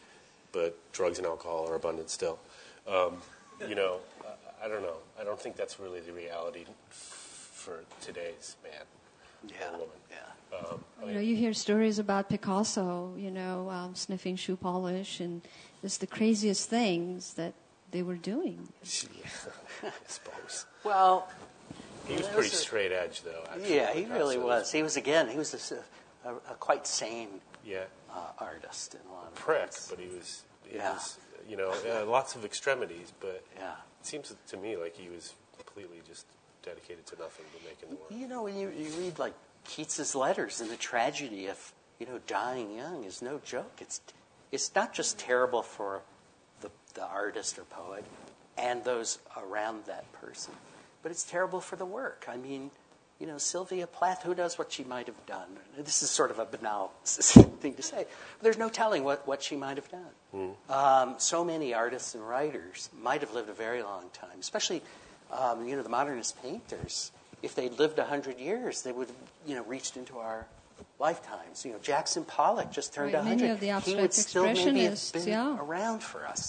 but drugs and alcohol are abundant still. Um, you know, I, I don't know. I don't think that's really the reality f- for today's man Yeah. or woman. Yeah. Um, I You know, mean, you hear stories about Picasso, you know, um, sniffing shoe polish, and just the craziest things that they were doing. yeah, I suppose. Well, He was those pretty are- straight edge, though. Actually, yeah, he Picasso really was. He was, again, he was a, a, a quite sane Yeah. uh, artist in a lot of Prick, ways. but he was, he Yeah. was, you know, uh, lots of extremities. But Yeah. it seems to me like he was completely just dedicated to nothing but making the work. You know, when you, you read, like, Keats's letters, and the tragedy of, you know, dying young is no joke. It's it's not just terrible for the, the artist or poet and those around that person, but it's terrible for the work. I mean, you know, Sylvia Plath, who knows what she might have done? This is sort of a banal thing to say, but there's no telling what, what she might have done. Mm. Um, so many artists and writers might have lived a very long time, especially, um, you know, the modernist painters. If they'd lived a hundred years, they would have, you know, reached into our lifetimes. You know, Jackson Pollock just turned a Right, many hundred. of the He abstract would still maybe have expressionists, been yeah. around for us.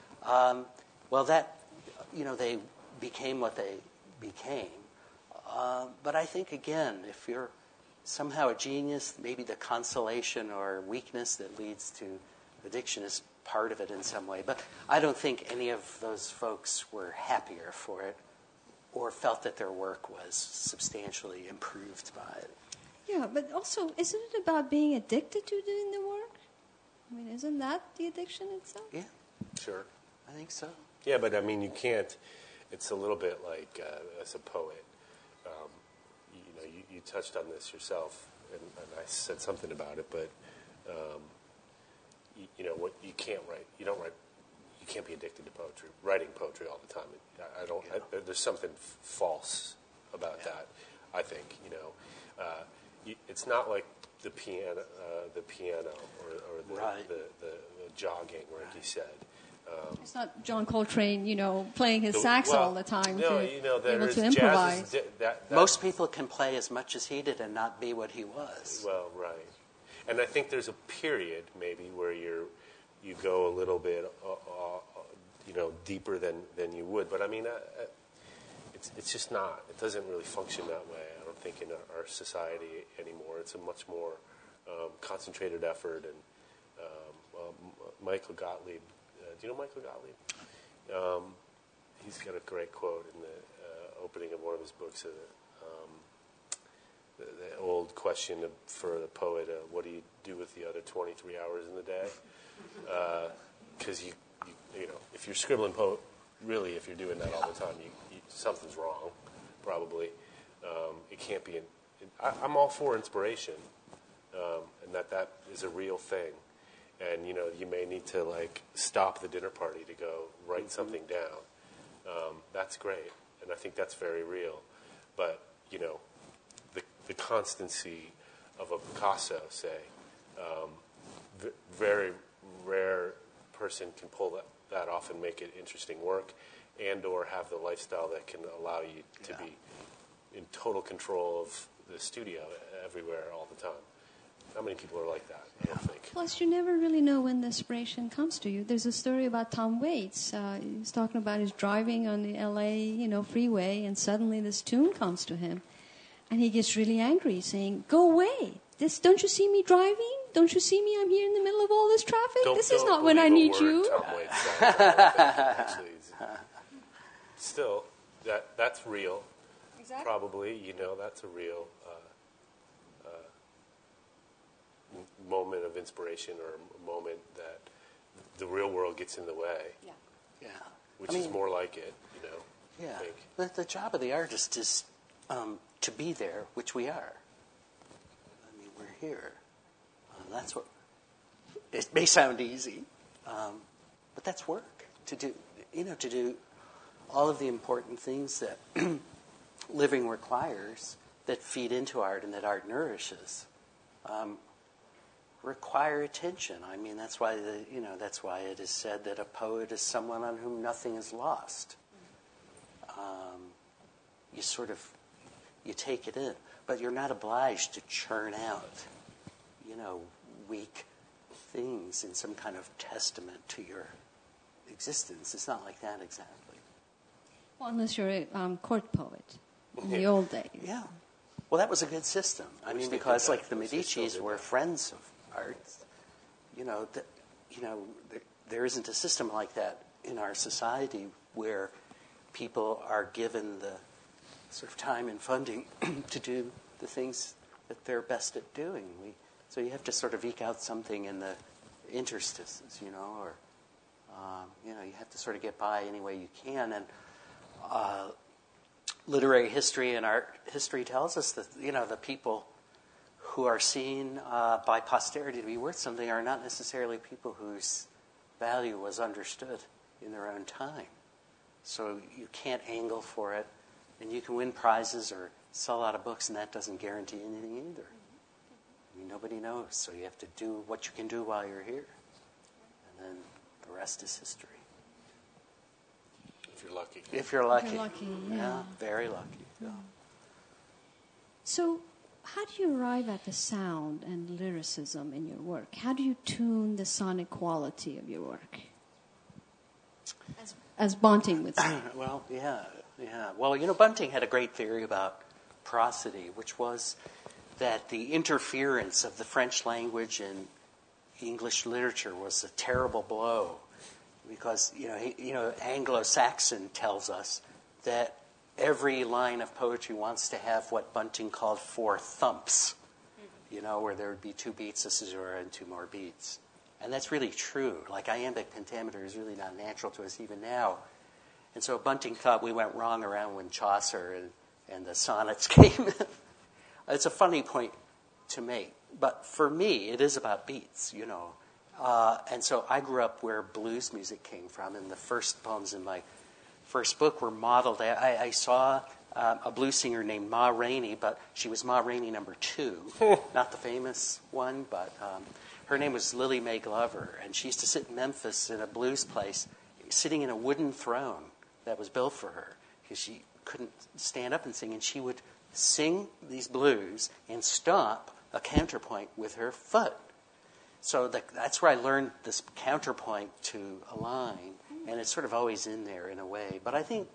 Um, well, that, you know, they became what they became. Uh, but I think, again, if you're somehow a genius, maybe the consolation or weakness that leads to addiction is part of it in some way. But I don't think any of those folks were happier for it or felt that their work was substantially improved by it. Yeah, but also, isn't it about being addicted to doing the work? I mean, isn't that the addiction itself? Yeah, Sure. I think so. Yeah, but I mean, you can't. It's a little bit like uh, as a poet. Um, you, you know, you, you touched on this yourself, and, and I said something about it. But um, you, you know, what you can't write. You don't write. You can't be addicted to poetry. Writing poetry all the time. I, I don't. I, there's something f- false about Yeah. that. I think. You know, uh, you, it's not like the piano, uh, the piano, or, or the, Right. the, the, the jogging, like you said. Um, It's not John Coltrane, you know, playing his The- sax well, all the time no, to you know, be able there's to jazz is improvise. di- that, that, Most people can play as much as he did and not be what he was. Well, right, and I think there's a period maybe where you're you go a little bit uh, uh, you know, deeper than, than you would. But I mean, uh, it's it's just not. It doesn't really function that way, I don't think, in our, our society anymore. It's a much more um, concentrated effort. And um, um, Michael Gottlieb, uh, do you know Michael Gottlieb? Um, he's got a great quote in the uh, opening of one of his books. Uh, um, the, the old question of, for the poet, uh, what do you do with the other twenty-three hours in the day? Because uh, you, you, you know, if you're scribbling po- really, if you're doing that all the time, you, you, something's wrong, probably. Um, it can't be. In, it, I, I'm all for inspiration, um, and that that is a real thing. And you know, you may need to like stop the dinner party to go write something down. Um, that's great, and I think that's very real. But you know, the the constancy of a Picasso, say, um, v- very rare person can pull that, that off and make it interesting work, and or have the lifestyle that can allow you to yeah. be in total control of the studio everywhere all the time. How many people are like that? I don't think. Plus, you never really know when the inspiration comes to you. There's a story about Tom Waits. Uh, he's talking about his driving on the L A, you know, freeway, and suddenly this tune comes to him, and he gets really angry, saying, "Go away! This don't you see me driving? Don't you see me? I'm here in the middle of all this traffic. Don't, this don't is not when I need you." Tom Waits said, actually, still, that that's real. Exactly. Probably, you know, that's a real uh, uh, moment of inspiration, or a moment that the real world gets in the way. Yeah. Yeah. Which I mean, is more like it, you know. Yeah. I think. The, the job of the artist is um, to be there, which we are. I mean, we're here. Um, that's what. It may sound easy, um, but that's work to do. You know, to do all of the important things that living requires, that feed into art and that art nourishes, um, require attention. I mean, that's why the you know that's why it is said that a poet is someone on whom nothing is lost. Um, you sort of you take it in, but you're not obliged to churn out, you know, weak things in some kind of testament to your existence. It's not like that exactly. Well, unless you're a um, court poet in the old days. Yeah. Well, that was a good system. I mean, because like the Medicis were friends of art. You know, the, you know, there, there isn't a system like that in our society where people are given the sort of time and funding to do the things that they're best at doing. We, so you have to sort of eke out something in the interstices, you know, or um, you know, you have to sort of get by any way you can. And uh, literary history and art history tells us that, you know, the people who are seen uh, by posterity to be worth something are not necessarily people whose value was understood in their own time. So you can't angle for it, and you can win prizes or sell out of books, and that doesn't guarantee anything either. I mean, nobody knows, so you have to do what you can do while you're here, and then the rest is history. If you're lucky. If you're lucky. If you're lucky, yeah. Yeah, very lucky. Yeah. So how do you arrive at the sound and lyricism in your work? How do you tune the sonic quality of your work? As, as Bunting would say. Well, yeah, yeah. Well, you know, Bunting had a great theory about prosody, which was that the interference of the French language in English literature was a terrible blow, because you know, he, you know, Anglo-Saxon tells us that every line of poetry wants to have what Bunting called four thumps, you know, where there would be two beats, a caesura, and two more beats. And that's really true. Like, iambic pentameter is really not natural to us even now. And so Bunting thought we went wrong around when Chaucer and, and the sonnets came in. It's a funny point to make. But for me, it is about beats, you know. Uh, and so I grew up where blues music came from, and the first poems in my first book were modeled. I, I saw um, a blues singer named Ma Rainey, but she was Ma Rainey number two, not the famous one, but um, her name was Lily Mae Glover, and she used to sit in Memphis in a blues place, sitting in a wooden throne that was built for her, because she couldn't stand up and sing, and she would sing these blues and stomp a counterpoint with her foot. So the, that's where I learned this counterpoint to a line. and it's sort of always in there in a way. But I think,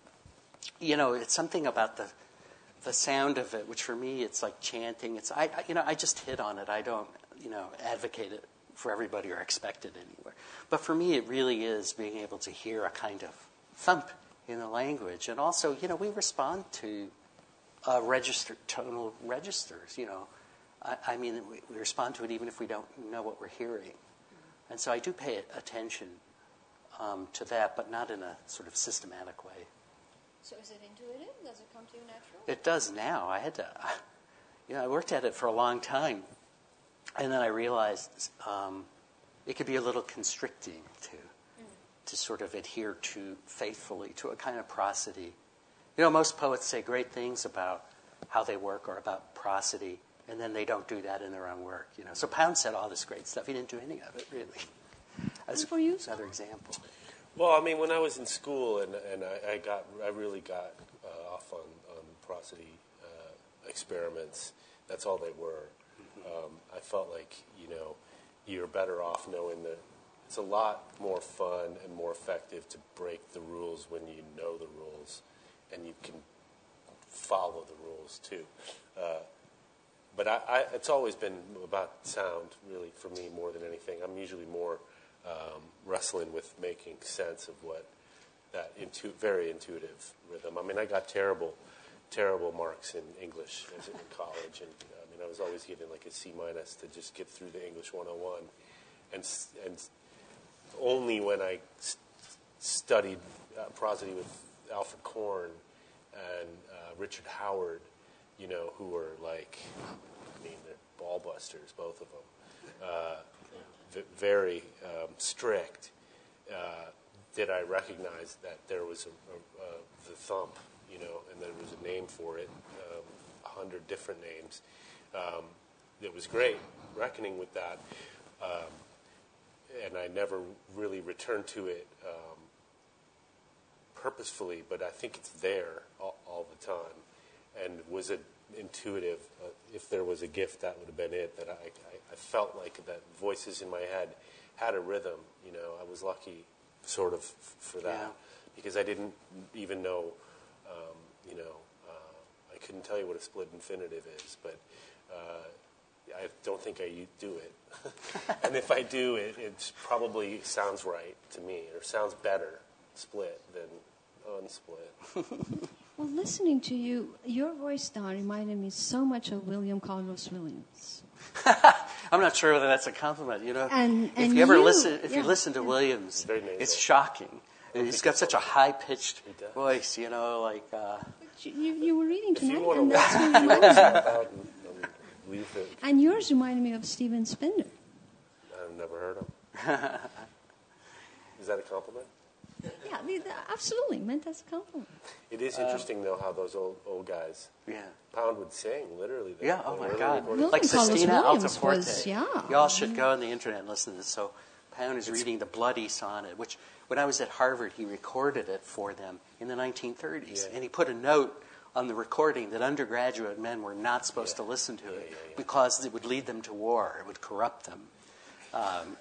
you know, it's something about the the sound of it, which for me it's like chanting. It's I, I you know I just hit on it. I don't you know advocate it for everybody or expect it anywhere. But for me, it really is being able to hear a kind of thump in the language, and also you know we respond to uh, register tonal registers. You know, I, I mean we, we respond to it even if we don't know what we're hearing, and so I do pay attention um, to that, but not in a sort of systematic way. So is it intuitive? Does it come to you natural? It does now. I had to, you know, I worked at it for a long time, and then I realized um, it could be a little constricting to mm. to sort of adhere to faithfully to a kind of prosody. You know, most poets say great things about how they work or about prosody, and then they don't do that in their own work. You know, so Pound said all this great stuff. He didn't do any of it really. That's and for you, another example. Well, I mean, when I was in school, and and I, I got, I really got uh, off on, on prosody uh, experiments. That's all they were. Mm-hmm. Um, I felt like you know, you're better off knowing that it's a lot more fun and more effective to break the rules when you know the rules, and you can follow the rules too. Uh, but I, I, it's always been about sound, really, for me more than anything. I'm usually more Um, wrestling with making sense of what that intu- very intuitive rhythm. I mean, I got terrible, terrible marks in English as in college, and I mean, I was always getting like a C minus to just get through the English one oh one, and and only when I st- studied uh, prosody with Alfred Korn and uh, Richard Howard, you know, who were like, I mean, they're ball busters, both of them. Uh, very um, strict, uh, did I recognize that there was a, a, a, the thump, you know, and there was a name for it, um, a hundred different names. Um, it was great reckoning with that, um, and I never really returned to it um, purposefully, but I think it's there all, all the time. And was it intuitive? Uh, if there was a gift, that would have been it. That I, I, I felt like that voices in my head had a rhythm. You know, I was lucky, sort of, f- for that Yeah. because I didn't even know. Um, you know, uh, I couldn't tell you what a split infinitive is, but uh, I don't think I do it. And if I do, it it probably sounds right to me, or sounds better split than unsplit. Well, listening to you, your voice now reminded me so much of William Carlos Williams. I'm not sure whether that's a compliment. You know, And- if and you ever you- listen, if yeah, you listen to yeah. Williams, Very nasal. it's shocking. He's got such a high-pitched He does. voice. You know, like uh, You, you, you were reading If you tonight, want and to that's what reminded me. out and, and leave it, And yours reminded me of Steven Spinder. I've never heard him. Is that a compliment? Yeah, the, the, absolutely, meant as a compliment. It is interesting, though, how those old old guys, yeah. Pound would sing, literally. They- Yeah, oh they my were God. recording- William Like Carlos Sistina Williams Altaforte. was, yeah. Y'all should go on the internet and listen to this. So Pound is reading the Bloody Sonnet, which when I was at Harvard, he recorded it for them in the nineteen thirties. Yeah. And he put a note on the recording that undergraduate men were not supposed Yeah. to listen to it Yeah, yeah, yeah. because it would lead them to war. It would corrupt them. Um,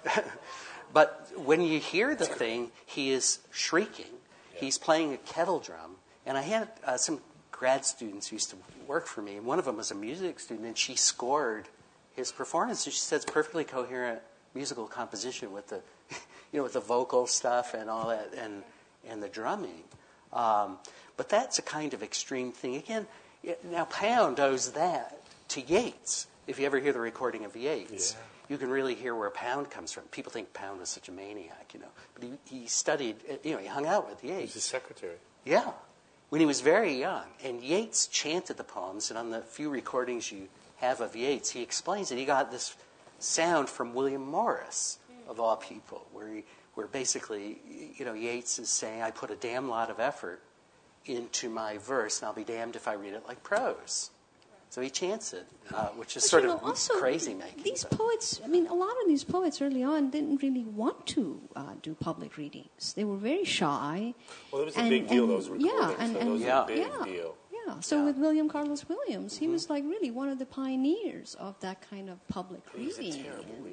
but when you hear the thing, he is shrieking. Yeah. He's playing a kettle drum. And I had uh, some grad students who used to work for me, and one of them was a music student, and she scored his performance. And she said it's perfectly coherent musical composition with the, you know, with the vocal stuff and all that, and and the drumming. Um, but that's a kind of extreme thing. Again, it, now Pound owes that to Yeats. If you ever hear the recording of Yeats, Yeah. you can really hear where Pound comes from. People think Pound was such a maniac, you know, but he, he studied, you know, he hung out with He was Yeats. his secretary. Yeah, when he was very young. And Yeats chanted the poems, and on the few recordings you have of Yeats, he explains that he got this sound from William Morris, of all people, where he, where basically, you know, Yeats is saying, I put a damn lot of effort into my verse, and I'll be damned if I read it like prose. So he chants it, uh, which is But, sort you of know, also, crazy making. These but- poets, I mean, a lot of these poets early on didn't really want to uh, do public readings. They were very shy. Well, it was a and- big deal, and- those recordings. Yeah, and, so and those Yeah. are a big yeah, deal. yeah. So Yeah. with William Carlos Williams, he was like really one of the pioneers of that kind of public He was a reading. terrible And- reader.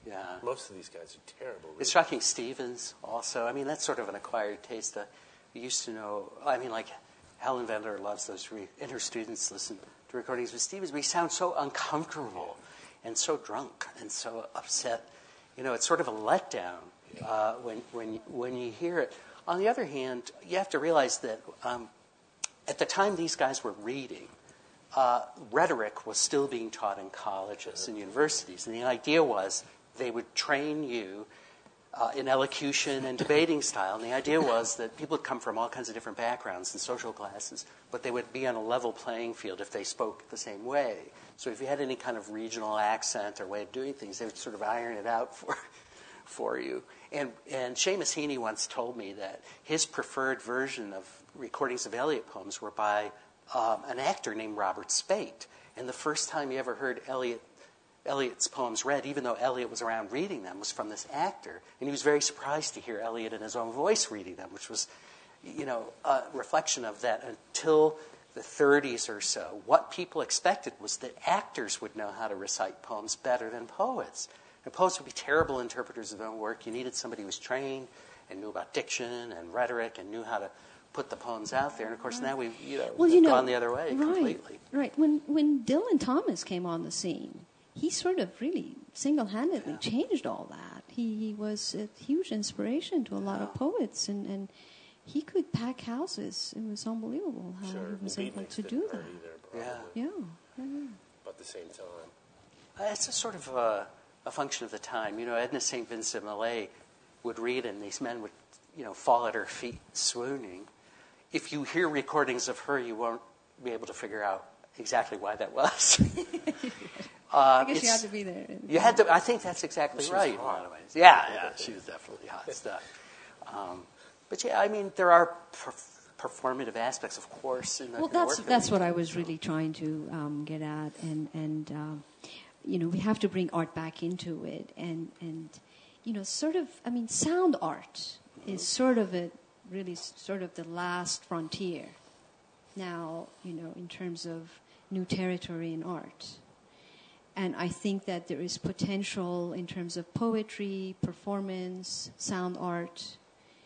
Yeah. Most of these guys are terrible. It's shocking. Stevens also. I mean, that's sort of an acquired taste. Uh, we used to know, I mean, like, Helen Vendler loves those, re- and her students listen to recordings with Stevens. We sound so uncomfortable and so drunk and so upset. You know, it's sort of a letdown uh, when, when, when you hear it. On the other hand, you have to realize that um, at the time these guys were reading, uh, rhetoric was still being taught in colleges and universities. And the idea was they would train you uh, in elocution and debating style. And the idea was that people would come from all kinds of different backgrounds and social classes, but they would be on a level playing field if they spoke the same way. So if you had any kind of regional accent or way of doing things, they would sort of iron it out for for you. And and Seamus Heaney once told me that his preferred version of recordings of Eliot poems were by um, an actor named Robert Speight. And the first time he ever heard Eliot Eliot's poems read, even though Eliot was around reading them, was from this actor. And he was very surprised to hear Eliot in his own voice reading them, which was, you know, a reflection of that. Until the thirties or so, what people expected was that actors would know how to recite poems better than poets. And poets would be terrible interpreters of their own work. You needed somebody who was trained and knew about diction and rhetoric and knew how to put the poems out there. And, of course, now we've you know, well, you know gone the other way right, completely. Right. When, when Dylan Thomas came on the scene, he sort of really single-handedly Yeah. changed all that. He, he was a huge inspiration to a lot of poets, and, and he could pack houses. It was unbelievable how Sure, he was the able beatniks to didn't do hurt that. either, Yeah. probably. Yeah. yeah. But at the same time, Uh, It's a sort of a, a function of the time. You know, Edna Saint Vincent Millay would read, and these men would, you know, fall at her feet swooning. If you hear recordings of her, you won't be able to figure out exactly why that was. uh, I guess you it's- had to be there. You had to. I think that's exactly She was right in a hot. lot of ways. Yeah, yeah, she was definitely hot stuff. Um, but yeah, I mean, there are perf- performative aspects, of course, in the, Well, in the that's work that that's we what do. I was really trying to um, get at, and and um, you know, we have to bring art back into it, and and you know, sort of, I mean, sound art is sort of a really s- sort of the last frontier now, you know, in terms of new territory in art. And I think that there is potential in terms of poetry, performance, sound art.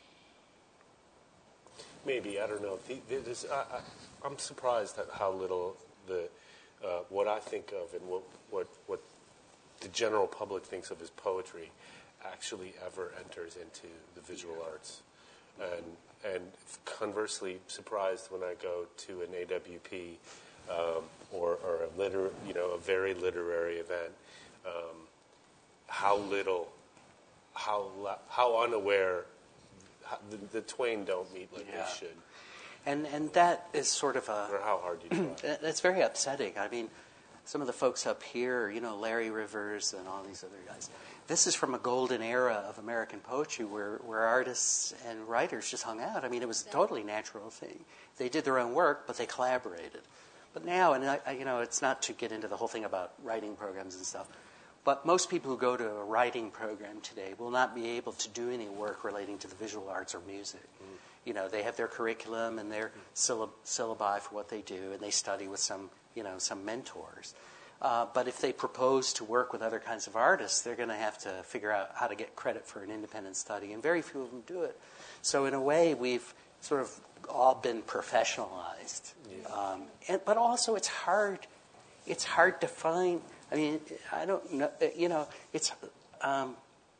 maybe, I don't know. The, the, this, I, I, I'm surprised at how little the uh, what I think of and what, what, what the general public thinks of as poetry actually ever enters into the visual arts. And, and conversely, surprised when I go to an A W P um, or, or a liter, you know, a very literary event, um, how little, how la- how unaware how, the, the twain don't meet like Yeah. they should, And and that is sort of a or how hard you try. That- That's very upsetting. I mean, some of the folks up here, you know, Larry Rivers and all these other guys, this is from a golden era of American poetry where, where artists and writers just hung out. I mean, it was a totally natural thing. They did their own work, but they collaborated. But now, and I, I, you know, it's not to get into the whole thing about writing programs and stuff, but most people who go to a writing program today will not be able to do any work relating to the visual arts or music. Mm. You know, they have their curriculum and their syllab- syllabi for what they do, and they study with some, you know, some mentors. Uh, but if they propose to work with other kinds of artists, they're going to have to figure out how to get credit for an independent study, and very few of them do it. So in a way, we've sort of all been professionalized. Yeah. Um, and, but also, it's hard. It's hard to find. I mean, I don't know. You know, it's um,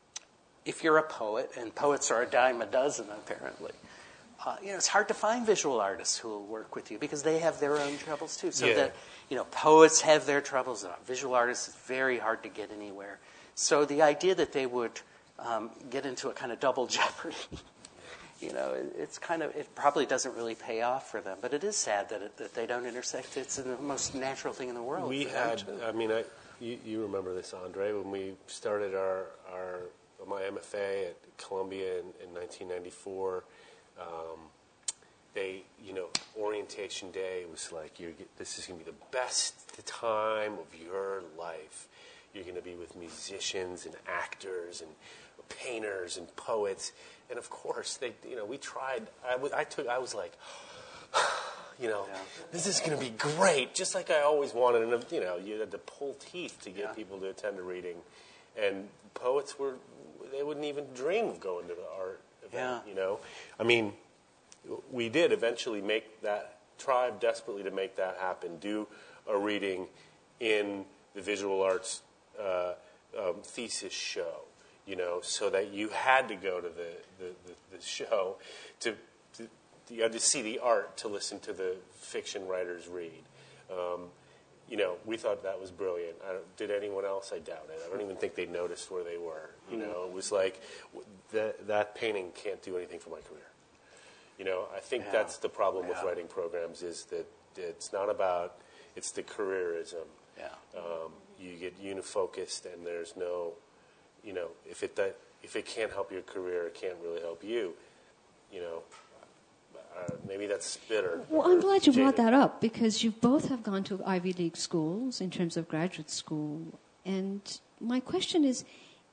if you're a poet, and poets are a dime a dozen, apparently. Uh, you know, it's hard to find visual artists who will work with you because they have their own troubles too. So Yeah. that, you know, poets have their troubles. Uh, visual artists, it's very hard to get anywhere. So the idea that they would um, get into a kind of double jeopardy, you know, it, it's kind of, it probably doesn't really pay off for them. But it is sad that, it, that they don't intersect. It's the most natural thing in the world. We for them, had, too. I mean, I, you, you remember this, Andre, when we started our, our my M F A at Columbia in, in nineteen ninety-four. Um, they, you know, orientation day was like, you're, this is going to be the best time of your life. You're going to be with musicians and actors and painters and poets. And of course, they, you know, we tried. I, w- I took. I was like, you know, Yeah. this is going to be great, just like I always wanted. And you know, you had to pull teeth to get Yeah. people to attend a reading. and poets were, they wouldn't even dream of going to the art event, Yeah. you know? I mean, we did eventually make that, tried desperately to make that happen, do a reading in the visual arts uh, um, thesis show, you know, so that you had to go to the, the, the, the show to, to, you had to see the art to listen to the fiction writers read. Um, you know, we thought that was brilliant. I don't, did anyone else? I doubt it. I don't even think they noticed where they were. You know, it was like, that, that painting can't do anything for my career. You know, I think Yeah. that's the problem with Yeah. writing programs, is that it's not about, it's the careerism. Yeah. Um, you get unifocused, and there's no, you know, if it that, if it can't help your career, it can't really help you. You know, uh, maybe that's bitter. Well, or I'm glad you brought jaded. that up, because you both have gone to Ivy League schools in terms of graduate school. And my question is,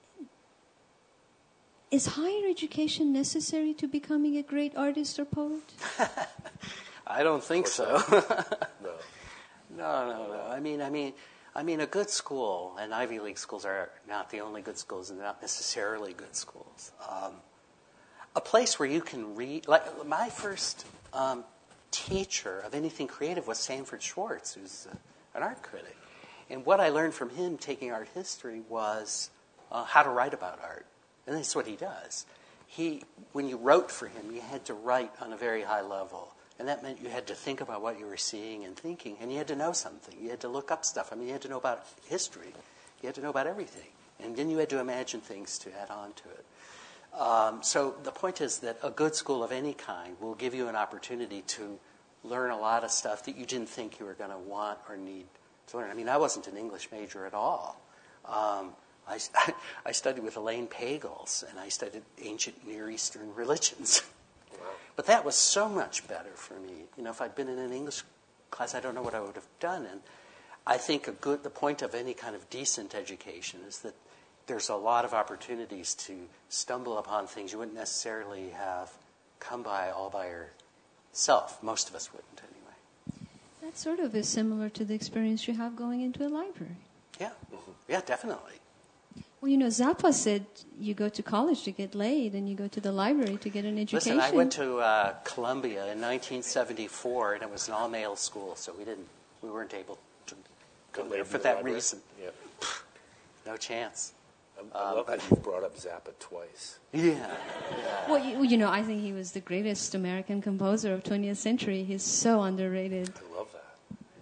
is higher education necessary to becoming a great artist or poet? I don't think so. No. No, no, no. I mean, I mean, I mean, a good school, and Ivy League schools are not the only good schools, and not necessarily good schools. Um, a place where you can read, like my first um, teacher of anything creative was Sanford Schwartz, who's uh, an art critic. And what I learned from him taking art history was uh, how to write about art. And that's what he does. He, when you wrote for him, you had to write on a very high level. And that meant you had to think about what you were seeing and thinking. And you had to know something. You had to look up stuff. I mean, you had to know about history. You had to know about everything. And then you had to imagine things to add on to it. Um, so the point is that a good school of any kind will give you an opportunity to learn a lot of stuff that you didn't think you were going to want or need to learn. I mean, I wasn't an English major at all. Um, I, I studied with Elaine Pagels, and I studied ancient Near Eastern religions. But that was so much better for me. You know, if I'd been in an English class, I don't know what I would have done. And I think a good, the point of any kind of decent education is that there's a lot of opportunities to stumble upon things you wouldn't necessarily have come by all by yourself. Most of us wouldn't, anyway. That sort of is similar to the experience you have going into a library. Yeah, yeah, definitely. Well, you know, Zappa said you go to college to get laid, and you go to the library to get an education. Listen, I went to uh, Columbia in nineteen seventy-four, and it was an all-male school, so we didn't, we weren't able to go Get there laid for in the that library? reason. Yeah. No chance. I, I love but- that you've brought up Zappa twice. Yeah. Well, you, you know, I think he was the greatest American composer of twentieth century. He's so underrated. I love that.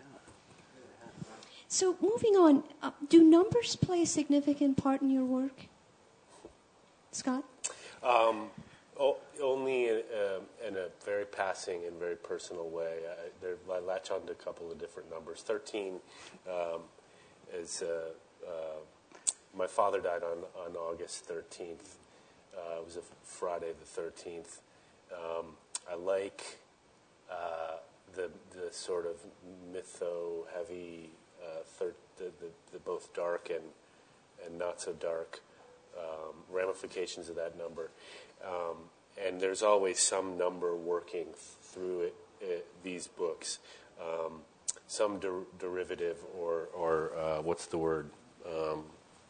So, moving on, uh, do numbers play a significant part in your work? Scott? Um, o- only in, um in a very passing and very personal way. I, there, I latch on to a couple of different numbers. thirteen um, is, uh, uh, my father died on, on August thirteenth. Uh, it was a Friday the thirteenth. Um, I like uh, the the sort of mytho-heavy, uh, thir- the, the, the both dark and, and not so dark um, ramifications of that number. Um, and there's always some number working through it, it, these books. Um, some der- derivative or, or uh, what's the word? Um,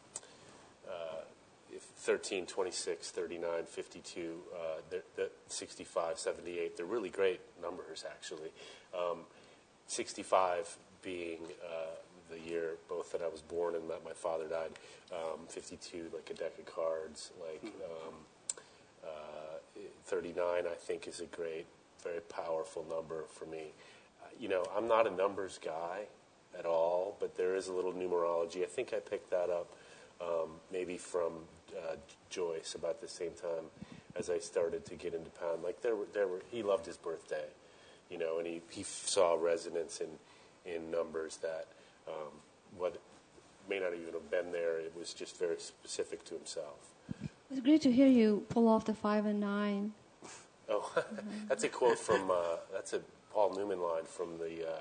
uh, thirteen, twenty-six, thirty-nine, fifty-two, uh, the, the sixty-five, seventy-eight. They're really great numbers, actually. Um, sixty-five being uh, the year both that I was born and that my father died. Um, fifty-two, like a deck of cards. Like um, uh, thirty-nine, I think, is a great, very powerful number for me. Uh, you know, I'm not a numbers guy at all, but there is a little numerology. I think I picked that up um, maybe from uh, Joyce about the same time as I started to get into Pound. Like there were, there were. He loved his birthday, you know, and he, he saw resonance in in numbers that um, what may not even have been there. It was just very specific to himself. It's great to hear you pull off the five and nine. Oh, that's a quote from uh, that's a Paul Newman line from the. Uh,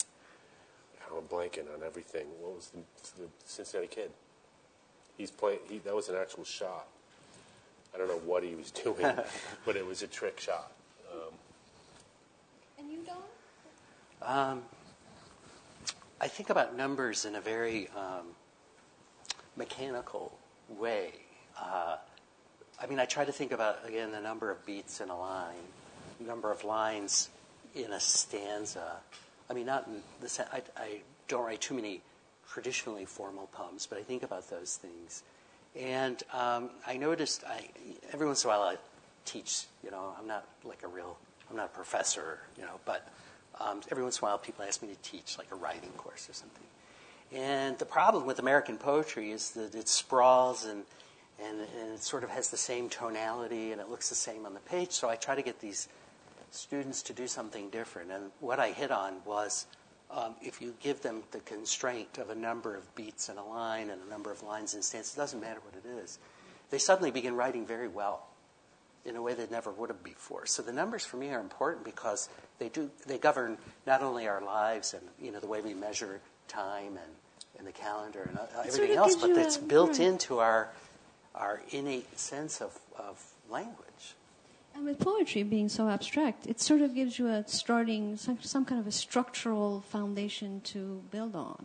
I'm blanking on everything. What was the, the Cincinnati Kid? He's playing. He, that was an actual shot. I don't know what he was doing, but it was a trick shot. Um, And you don't? Um, I think about numbers in a very um, mechanical way. Uh, I mean, I try to think about, again, the number of beats in a line, number of lines in a stanza. I mean, not in the sen- I, I don't write too many traditionally formal poems, but I think about those things. And um, I noticed, I, every once in a while I teach, you know, I'm not like a real, I'm not a professor, you know, but um, every once in a while people ask me to teach like a writing course or something. And the problem with American poetry is that it sprawls and, and, and it sort of has the same tonality and it looks the same on the page. So I try to get these students to do something different. And what I hit on was um, if you give them the constraint of a number of beats in a line and a number of lines in stanzas, it doesn't matter what it is, they suddenly begin writing very well in a way they never would have before. So the numbers for me are important because they do they govern not only our lives and you know the way we measure time and, and the calendar and uh, everything sort of else, gives but you it's a- built right. into our our innate sense of, of language. And with poetry being so abstract, it sort of gives you a starting, some, some kind of a structural foundation to build on.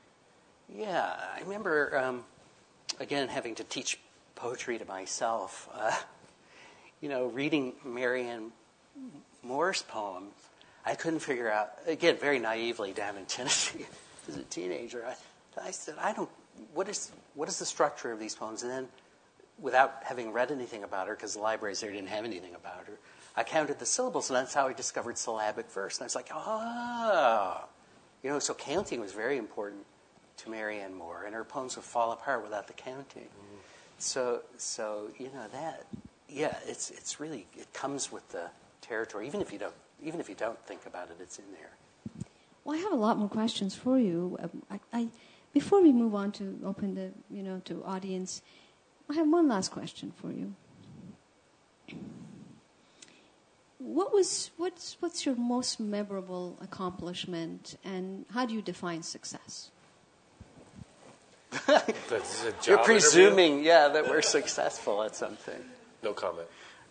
Yeah, I remember, um, again, having to teach poetry to myself. Uh, you know, reading Marianne Moore's poems, I couldn't figure out, again, very naively down in Tennessee as a teenager, I, I said, I don't, what is what is the structure of these poems? And then, without having read anything about her, because the libraries there didn't have anything about her, I counted the syllables, and that's how I discovered syllabic verse. And I was like, ah. You know, so counting was very important to Marianne Moore, and her poems would fall apart without the counting. Mm-hmm. So, so you know, that, yeah, it's it's really, it comes with the territory. Even if you don't, even if you don't think about it, it's in there. Well, I have a lot more questions for you. Um, I, I, before we move on to open the, you know, to audience, I have one last question for you. What was what's what's your most memorable accomplishment, and how do you define success? That's a job You're interview? presuming, yeah, that we're successful at something. No comment.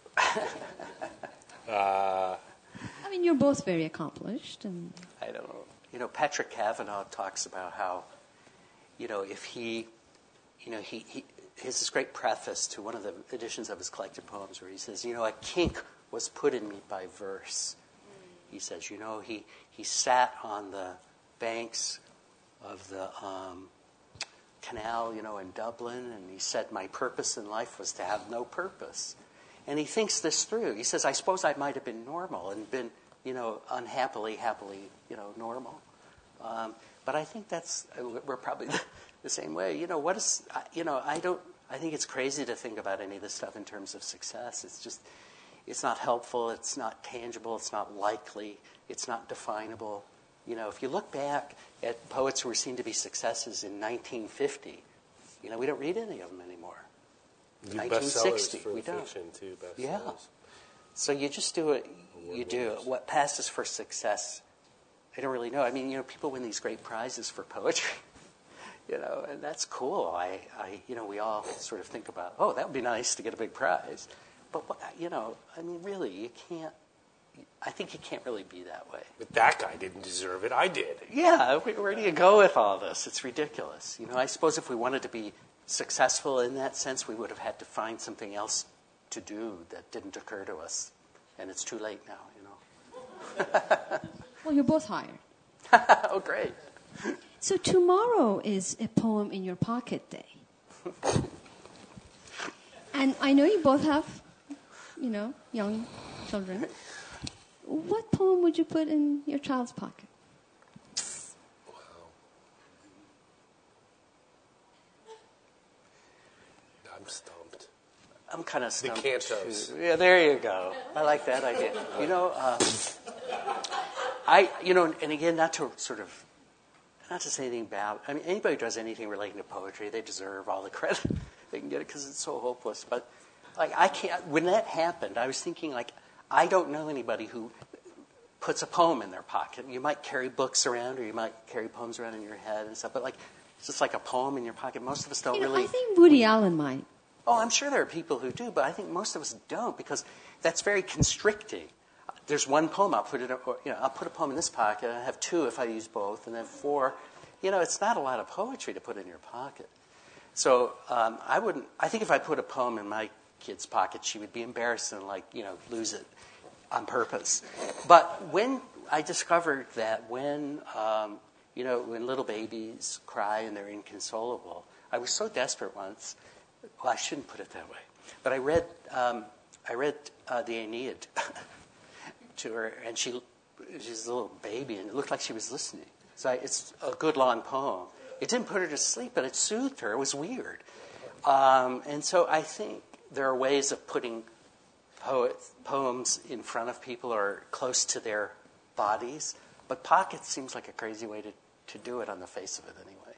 I mean, you're both very accomplished, and I don't know. You know, Patrick Kavanagh talks about how, you know, if he, you know, he, he he has this great preface to one of the editions of his collected poems where he says, you know, a kink was put in me by verse. He says, you know, he, he sat on the banks of the um, canal, you know, in Dublin, and he said, my purpose in life was to have no purpose. And he thinks this through. He says, I suppose I might have been normal and been, you know, unhappily, happily, you know, normal. Um, but I think that's, we're probably the same way. You know, what is, you know, I don't, I think it's crazy to think about any of this stuff in terms of success. It's just, it's not helpful, it's not tangible, it's not likely, it's not definable. You know, if you look back at poets who were seen to be successes in nineteen fifty, you know, we don't read any of them anymore. You nineteen sixty, bestsellers for we don't. fiction too. Bestsellers. Yeah. So you just do it, you do it. What passes for success, I don't really know. I mean, you know, people win these great prizes for poetry, you know, and that's cool. I, I, you know, we all sort of think about, oh, that would be nice to get a big prize. But, what, you know, I mean, really, you can't, I think you can't really be that way. But that guy didn't deserve it. I did. Yeah, where do you go with all this? It's ridiculous. You know, I suppose if we wanted to be successful in that sense, we would have had to find something else to do that didn't occur to us. And it's too late now, you know. well, you're both hired. Oh, great. So tomorrow is a poem in your pocket day. And I know you both have, you know, young children. What poem would you put in your child's pocket? Wow. I'm stumped. I'm kind of stumped. The Cantos. Too. Yeah, there you go. I like that idea. You know, uh, I, you know, and again, not to sort of, not to say anything bad. I mean, anybody who does anything relating to poetry, they deserve all the credit they can get it because it's so hopeless. But like, I can't. When that happened, I was thinking like, I don't know anybody who puts a poem in their pocket. You might carry books around, or you might carry poems around in your head and stuff. But like, it's just like a poem in your pocket. Most of us don't You know, really. I think Woody Allen might. Oh, I'm sure there are people who do, but I think most of us don't because that's very constricting. There's one poem, I'll put it, or, you know, I'll put a poem in this pocket. I have two if I use both, and then four. You know, it's not a lot of poetry to put in your pocket. So um, I wouldn't. I think if I put a poem in my kid's pocket, she would be embarrassed and like you know lose it on purpose. But when I discovered that when um, you know when little babies cry and they're inconsolable, I was so desperate once. Well, I shouldn't put it that way. But I read um, I read uh, the Aeneid to her, and she she's a little baby, and it looked like she was listening. So I, it's a good long poem. It didn't put her to sleep, but it soothed her. It was weird. Um, and so I think there are ways of putting poet, poems in front of people or close to their bodies, but pocket seems like a crazy way to, to do it on the face of it anyway.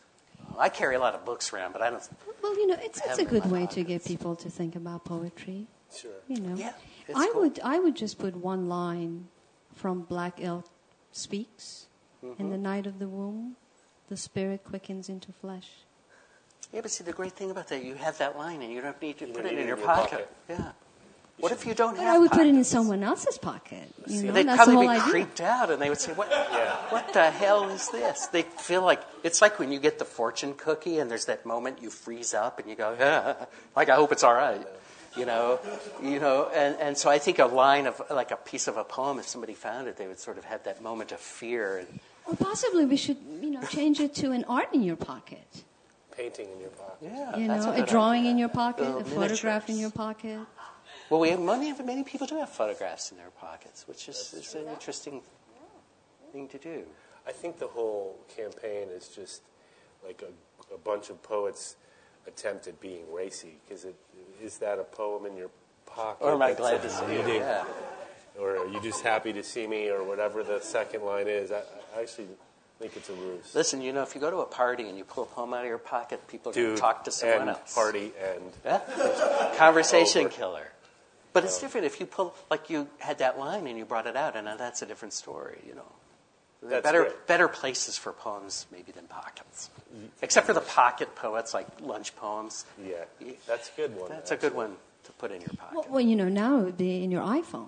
I carry a lot of books around, but I don't. Well, you know, it's, it's a good way pockets. to get people to think about poetry. Sure. You know, Yeah, it's I cool. would I would just put one line from Black Elk Speaks. Mm-hmm. In the night of the womb, the spirit quickens into flesh. Yeah, but see, the great thing about that, you have that line, and you don't need to You put don't it need in it your in your pocket. pocket. Yeah. What if you don't But have I would put it in pockets? someone else's pocket. You know, They'd that's the probably whole be idea. creeped out, and they would say, "What? Yeah. What the hell is this?" They feel like it's like when you get the fortune cookie, and there's that moment you freeze up, and you go, yeah, "Like I hope it's all right," you know, you know. And, and so I think a line of like a piece of a poem, if somebody found it, they would sort of have that moment of fear. And, Or possibly we should, you know, change it to an art in your pocket. Painting in your pocket. yeah, You that's know, a, a good drawing idea. in your pocket, Little a photograph in miniatures. your pocket. Well, we have many, many people do have photographs in their pockets, which is, is an interesting thing to do. I think the whole campaign is just like a, a bunch of poets attempt at being racy. Because it, is that a poem in your pocket? Or am I that's glad a to see you? reading? Yeah. Or are you just happy to see me? Or whatever the second line is. I, I actually think it's a ruse. Listen, you know, if you go to a party and you pull a poem out of your pocket, people are going Dude, to talk to someone and else. party and Yeah? Conversation Over. killer. But it's different if you pull, like you had that line and you brought it out, and now that's a different story, you know. There are That's better, great. better places for poems maybe than pockets. Except for the pocket poets like lunch poems. yeah, that's a good one. That's a good one to put in your pocket. Well, well, you know, now it would be in your iPhone.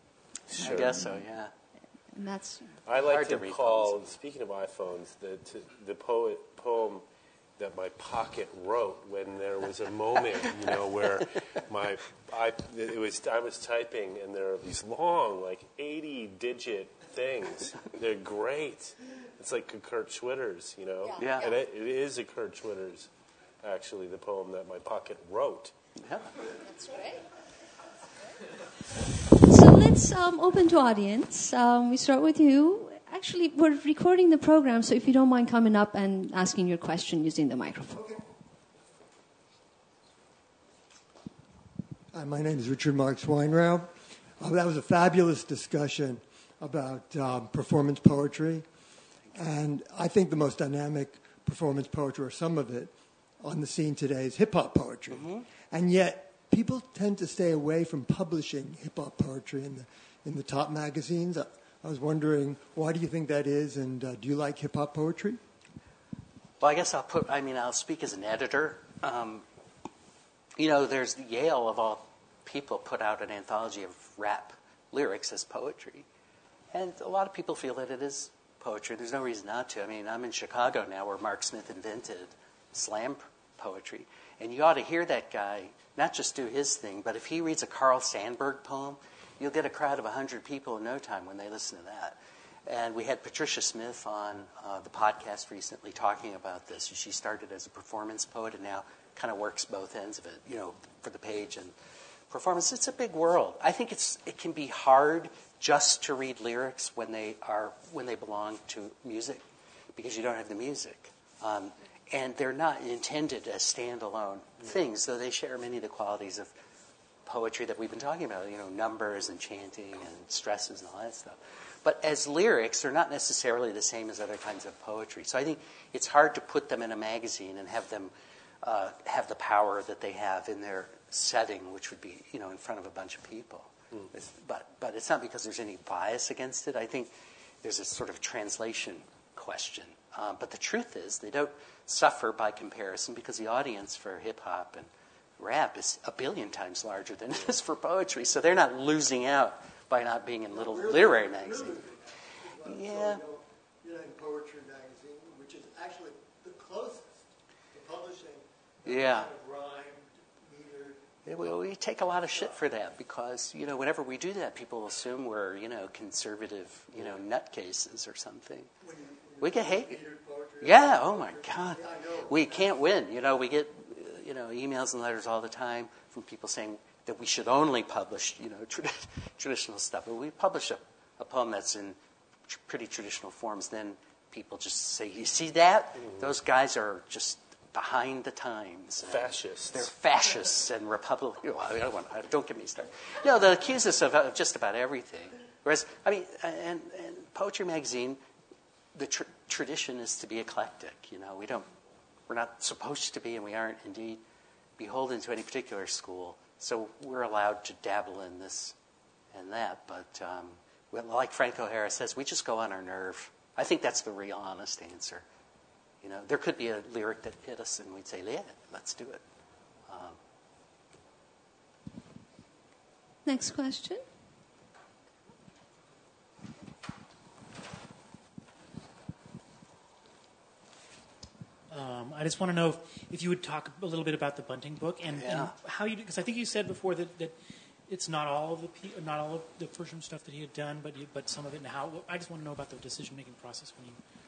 I guess so, yeah. And that's I like Hard to, to read call, speaking of iPhones, the to, the poet poem that my pocket wrote when there was a moment, you know, where my I it was I was typing and there are these long, like eighty digit things. They're great. It's like a Kurt Schwitters, you know. Yeah. And it, it is a Kurt Schwitters, actually, the poem that my pocket wrote. Yeah. That's great. So let's um, open to audience. Um, we start with you. Actually, we're recording the program, so if you don't mind coming up and asking your question using the microphone. Hi, my name is Richard Marks Weinrau. Uh, that was a fabulous discussion about um, performance poetry. And I think the most dynamic performance poetry, or some of it, on the scene today is hip-hop poetry. Mm-hmm. And yet, people tend to stay away from publishing hip-hop poetry in the, in the top magazines. I, I was wondering, why do you think that is, and uh, do you like hip-hop poetry? Well, I guess I'll put, I mean, I'll speak as an editor. Um, you know, there's Yale, of all people, put out an anthology of rap lyrics as poetry. And a lot of people feel that it is poetry. There's no reason not to. I mean, I'm in Chicago now where Mark Smith invented slam poetry. And you ought to hear that guy not just do his thing, but if he reads a Carl Sandburg poem, you'll get a crowd of one hundred people in no time when they listen to that. And we had Patricia Smith on uh, the podcast recently talking about this. She started as a performance poet and now kind of works both ends of it, you know, for the page and performance. It's a big world. I think it's it can be hard just to read lyrics when they are when they belong to music, because you don't have the music. Um, and they're not intended as standalone things, though they share many of the qualities of poetry that we've been talking about, you know, numbers and chanting and stresses and all that stuff. But as lyrics, they're not necessarily the same as other kinds of poetry. So I think it's hard to put them in a magazine and have them uh, have the power that they have in their setting, which would be, you know, in front of a bunch of people. Mm. But but it's not because there's any bias against it. I think there's a sort of translation question. Um, but the truth is they don't suffer by comparison because the audience for hip-hop and rap is a billion times larger than it is for poetry. So they're not losing out by not being in little literary magazines. Yeah. You're in Poetry Magazine, which is actually the closest to publishing Yeah. Yeah, We, we take a lot of shit for that because, you know, whenever we do that, people assume we're, you know, conservative, you know, nutcases or something. We get hate. Yeah, oh my God. We can't win. You know, we get, you know, emails and letters all the time from people saying that we should only publish, you know, trad- traditional stuff. But we publish a, a poem that's in tr- pretty traditional forms, then people just say, you see that? Mm-hmm. Those guys are just behind the times. Fascists. They're fascists and Republicans. Well, I don't, want, don't get me started. You know, they accuse us of uh, just about everything. Whereas, I mean, and, and Poetry Magazine, the tr- tradition is to be eclectic. You know, we don't, we're not supposed to be, and we aren't indeed beholden to any particular school. So we're allowed to dabble in this and that. But um, well, like Frank O'Hara says, we just go on our nerve. I think that's the real honest answer. You know, there could be a lyric that hit us, and we'd say, "Yeah, let's do it." Um, Next question. Um, I just want to know if, if you would talk a little bit about the Bunting book and, Yeah. and how you, because I think you said before that, that it's not all of the pe- not all of the Persian stuff that he had done, but you, but some of it. And how I just want to know about the decision making process when you.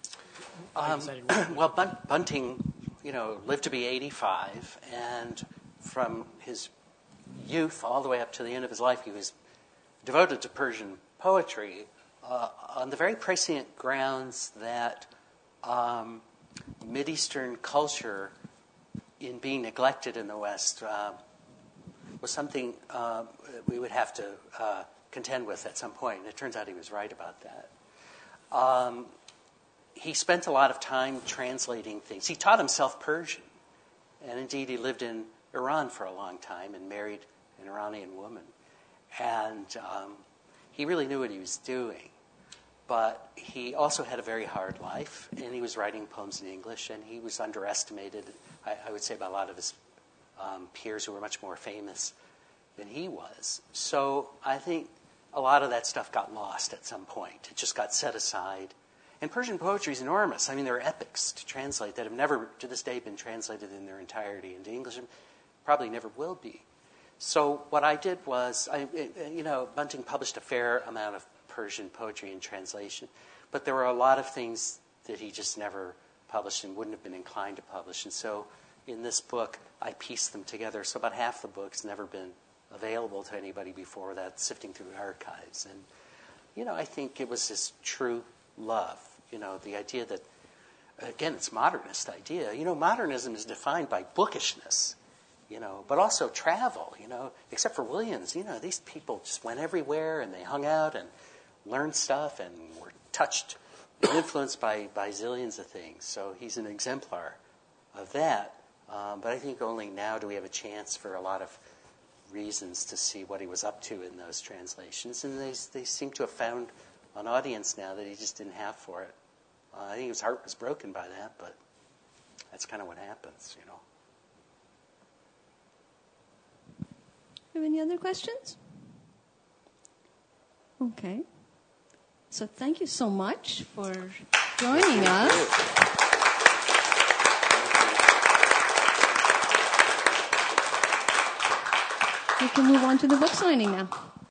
Um, well, Bun- Bunting, you know, lived to be eighty-five, and from his youth all the way up to the end of his life, he was devoted to Persian poetry uh, on the very prescient grounds that um, Mideastern culture, in being neglected in the West, uh, was something uh, we would have to uh, contend with at some point. And it turns out he was right about that. Um, He spent a lot of time translating things. He taught himself Persian. And indeed, he lived in Iran for a long time and married an Iranian woman. And um, he really knew what he was doing. But he also had a very hard life, and he was writing poems in English, and he was underestimated, I, I would say, by a lot of his um, peers who were much more famous than he was. So I think a lot of that stuff got lost at some point. It just got set aside. And Persian poetry is enormous. I mean, there are epics to translate that have never, to this day, been translated in their entirety into English, and probably never will be. So what I did was, I, you know, Bunting published a fair amount of Persian poetry in translation, but there were a lot of things that he just never published and wouldn't have been inclined to publish. And so in this book, I pieced them together. So about half the book's never been available to anybody before that, sifting through archives. And, you know, I think it was his true love, you know, the idea that, again, it's modernist idea. You know, modernism is defined by bookishness, you know, but also travel, you know, except for Williams, you know, these people just went everywhere and they hung out and learned stuff and were touched and influenced by, by zillions of things. So he's an exemplar of that. Um, but I think only now do we have a chance for a lot of reasons to see what he was up to in those translations. And they, they seem to have found an audience now that he just didn't have for it. Uh, I think his heart was broken by that, but that's kind of what happens, you know. Have any other questions? Okay. So thank you so much for joining us. We can move on to the book signing now.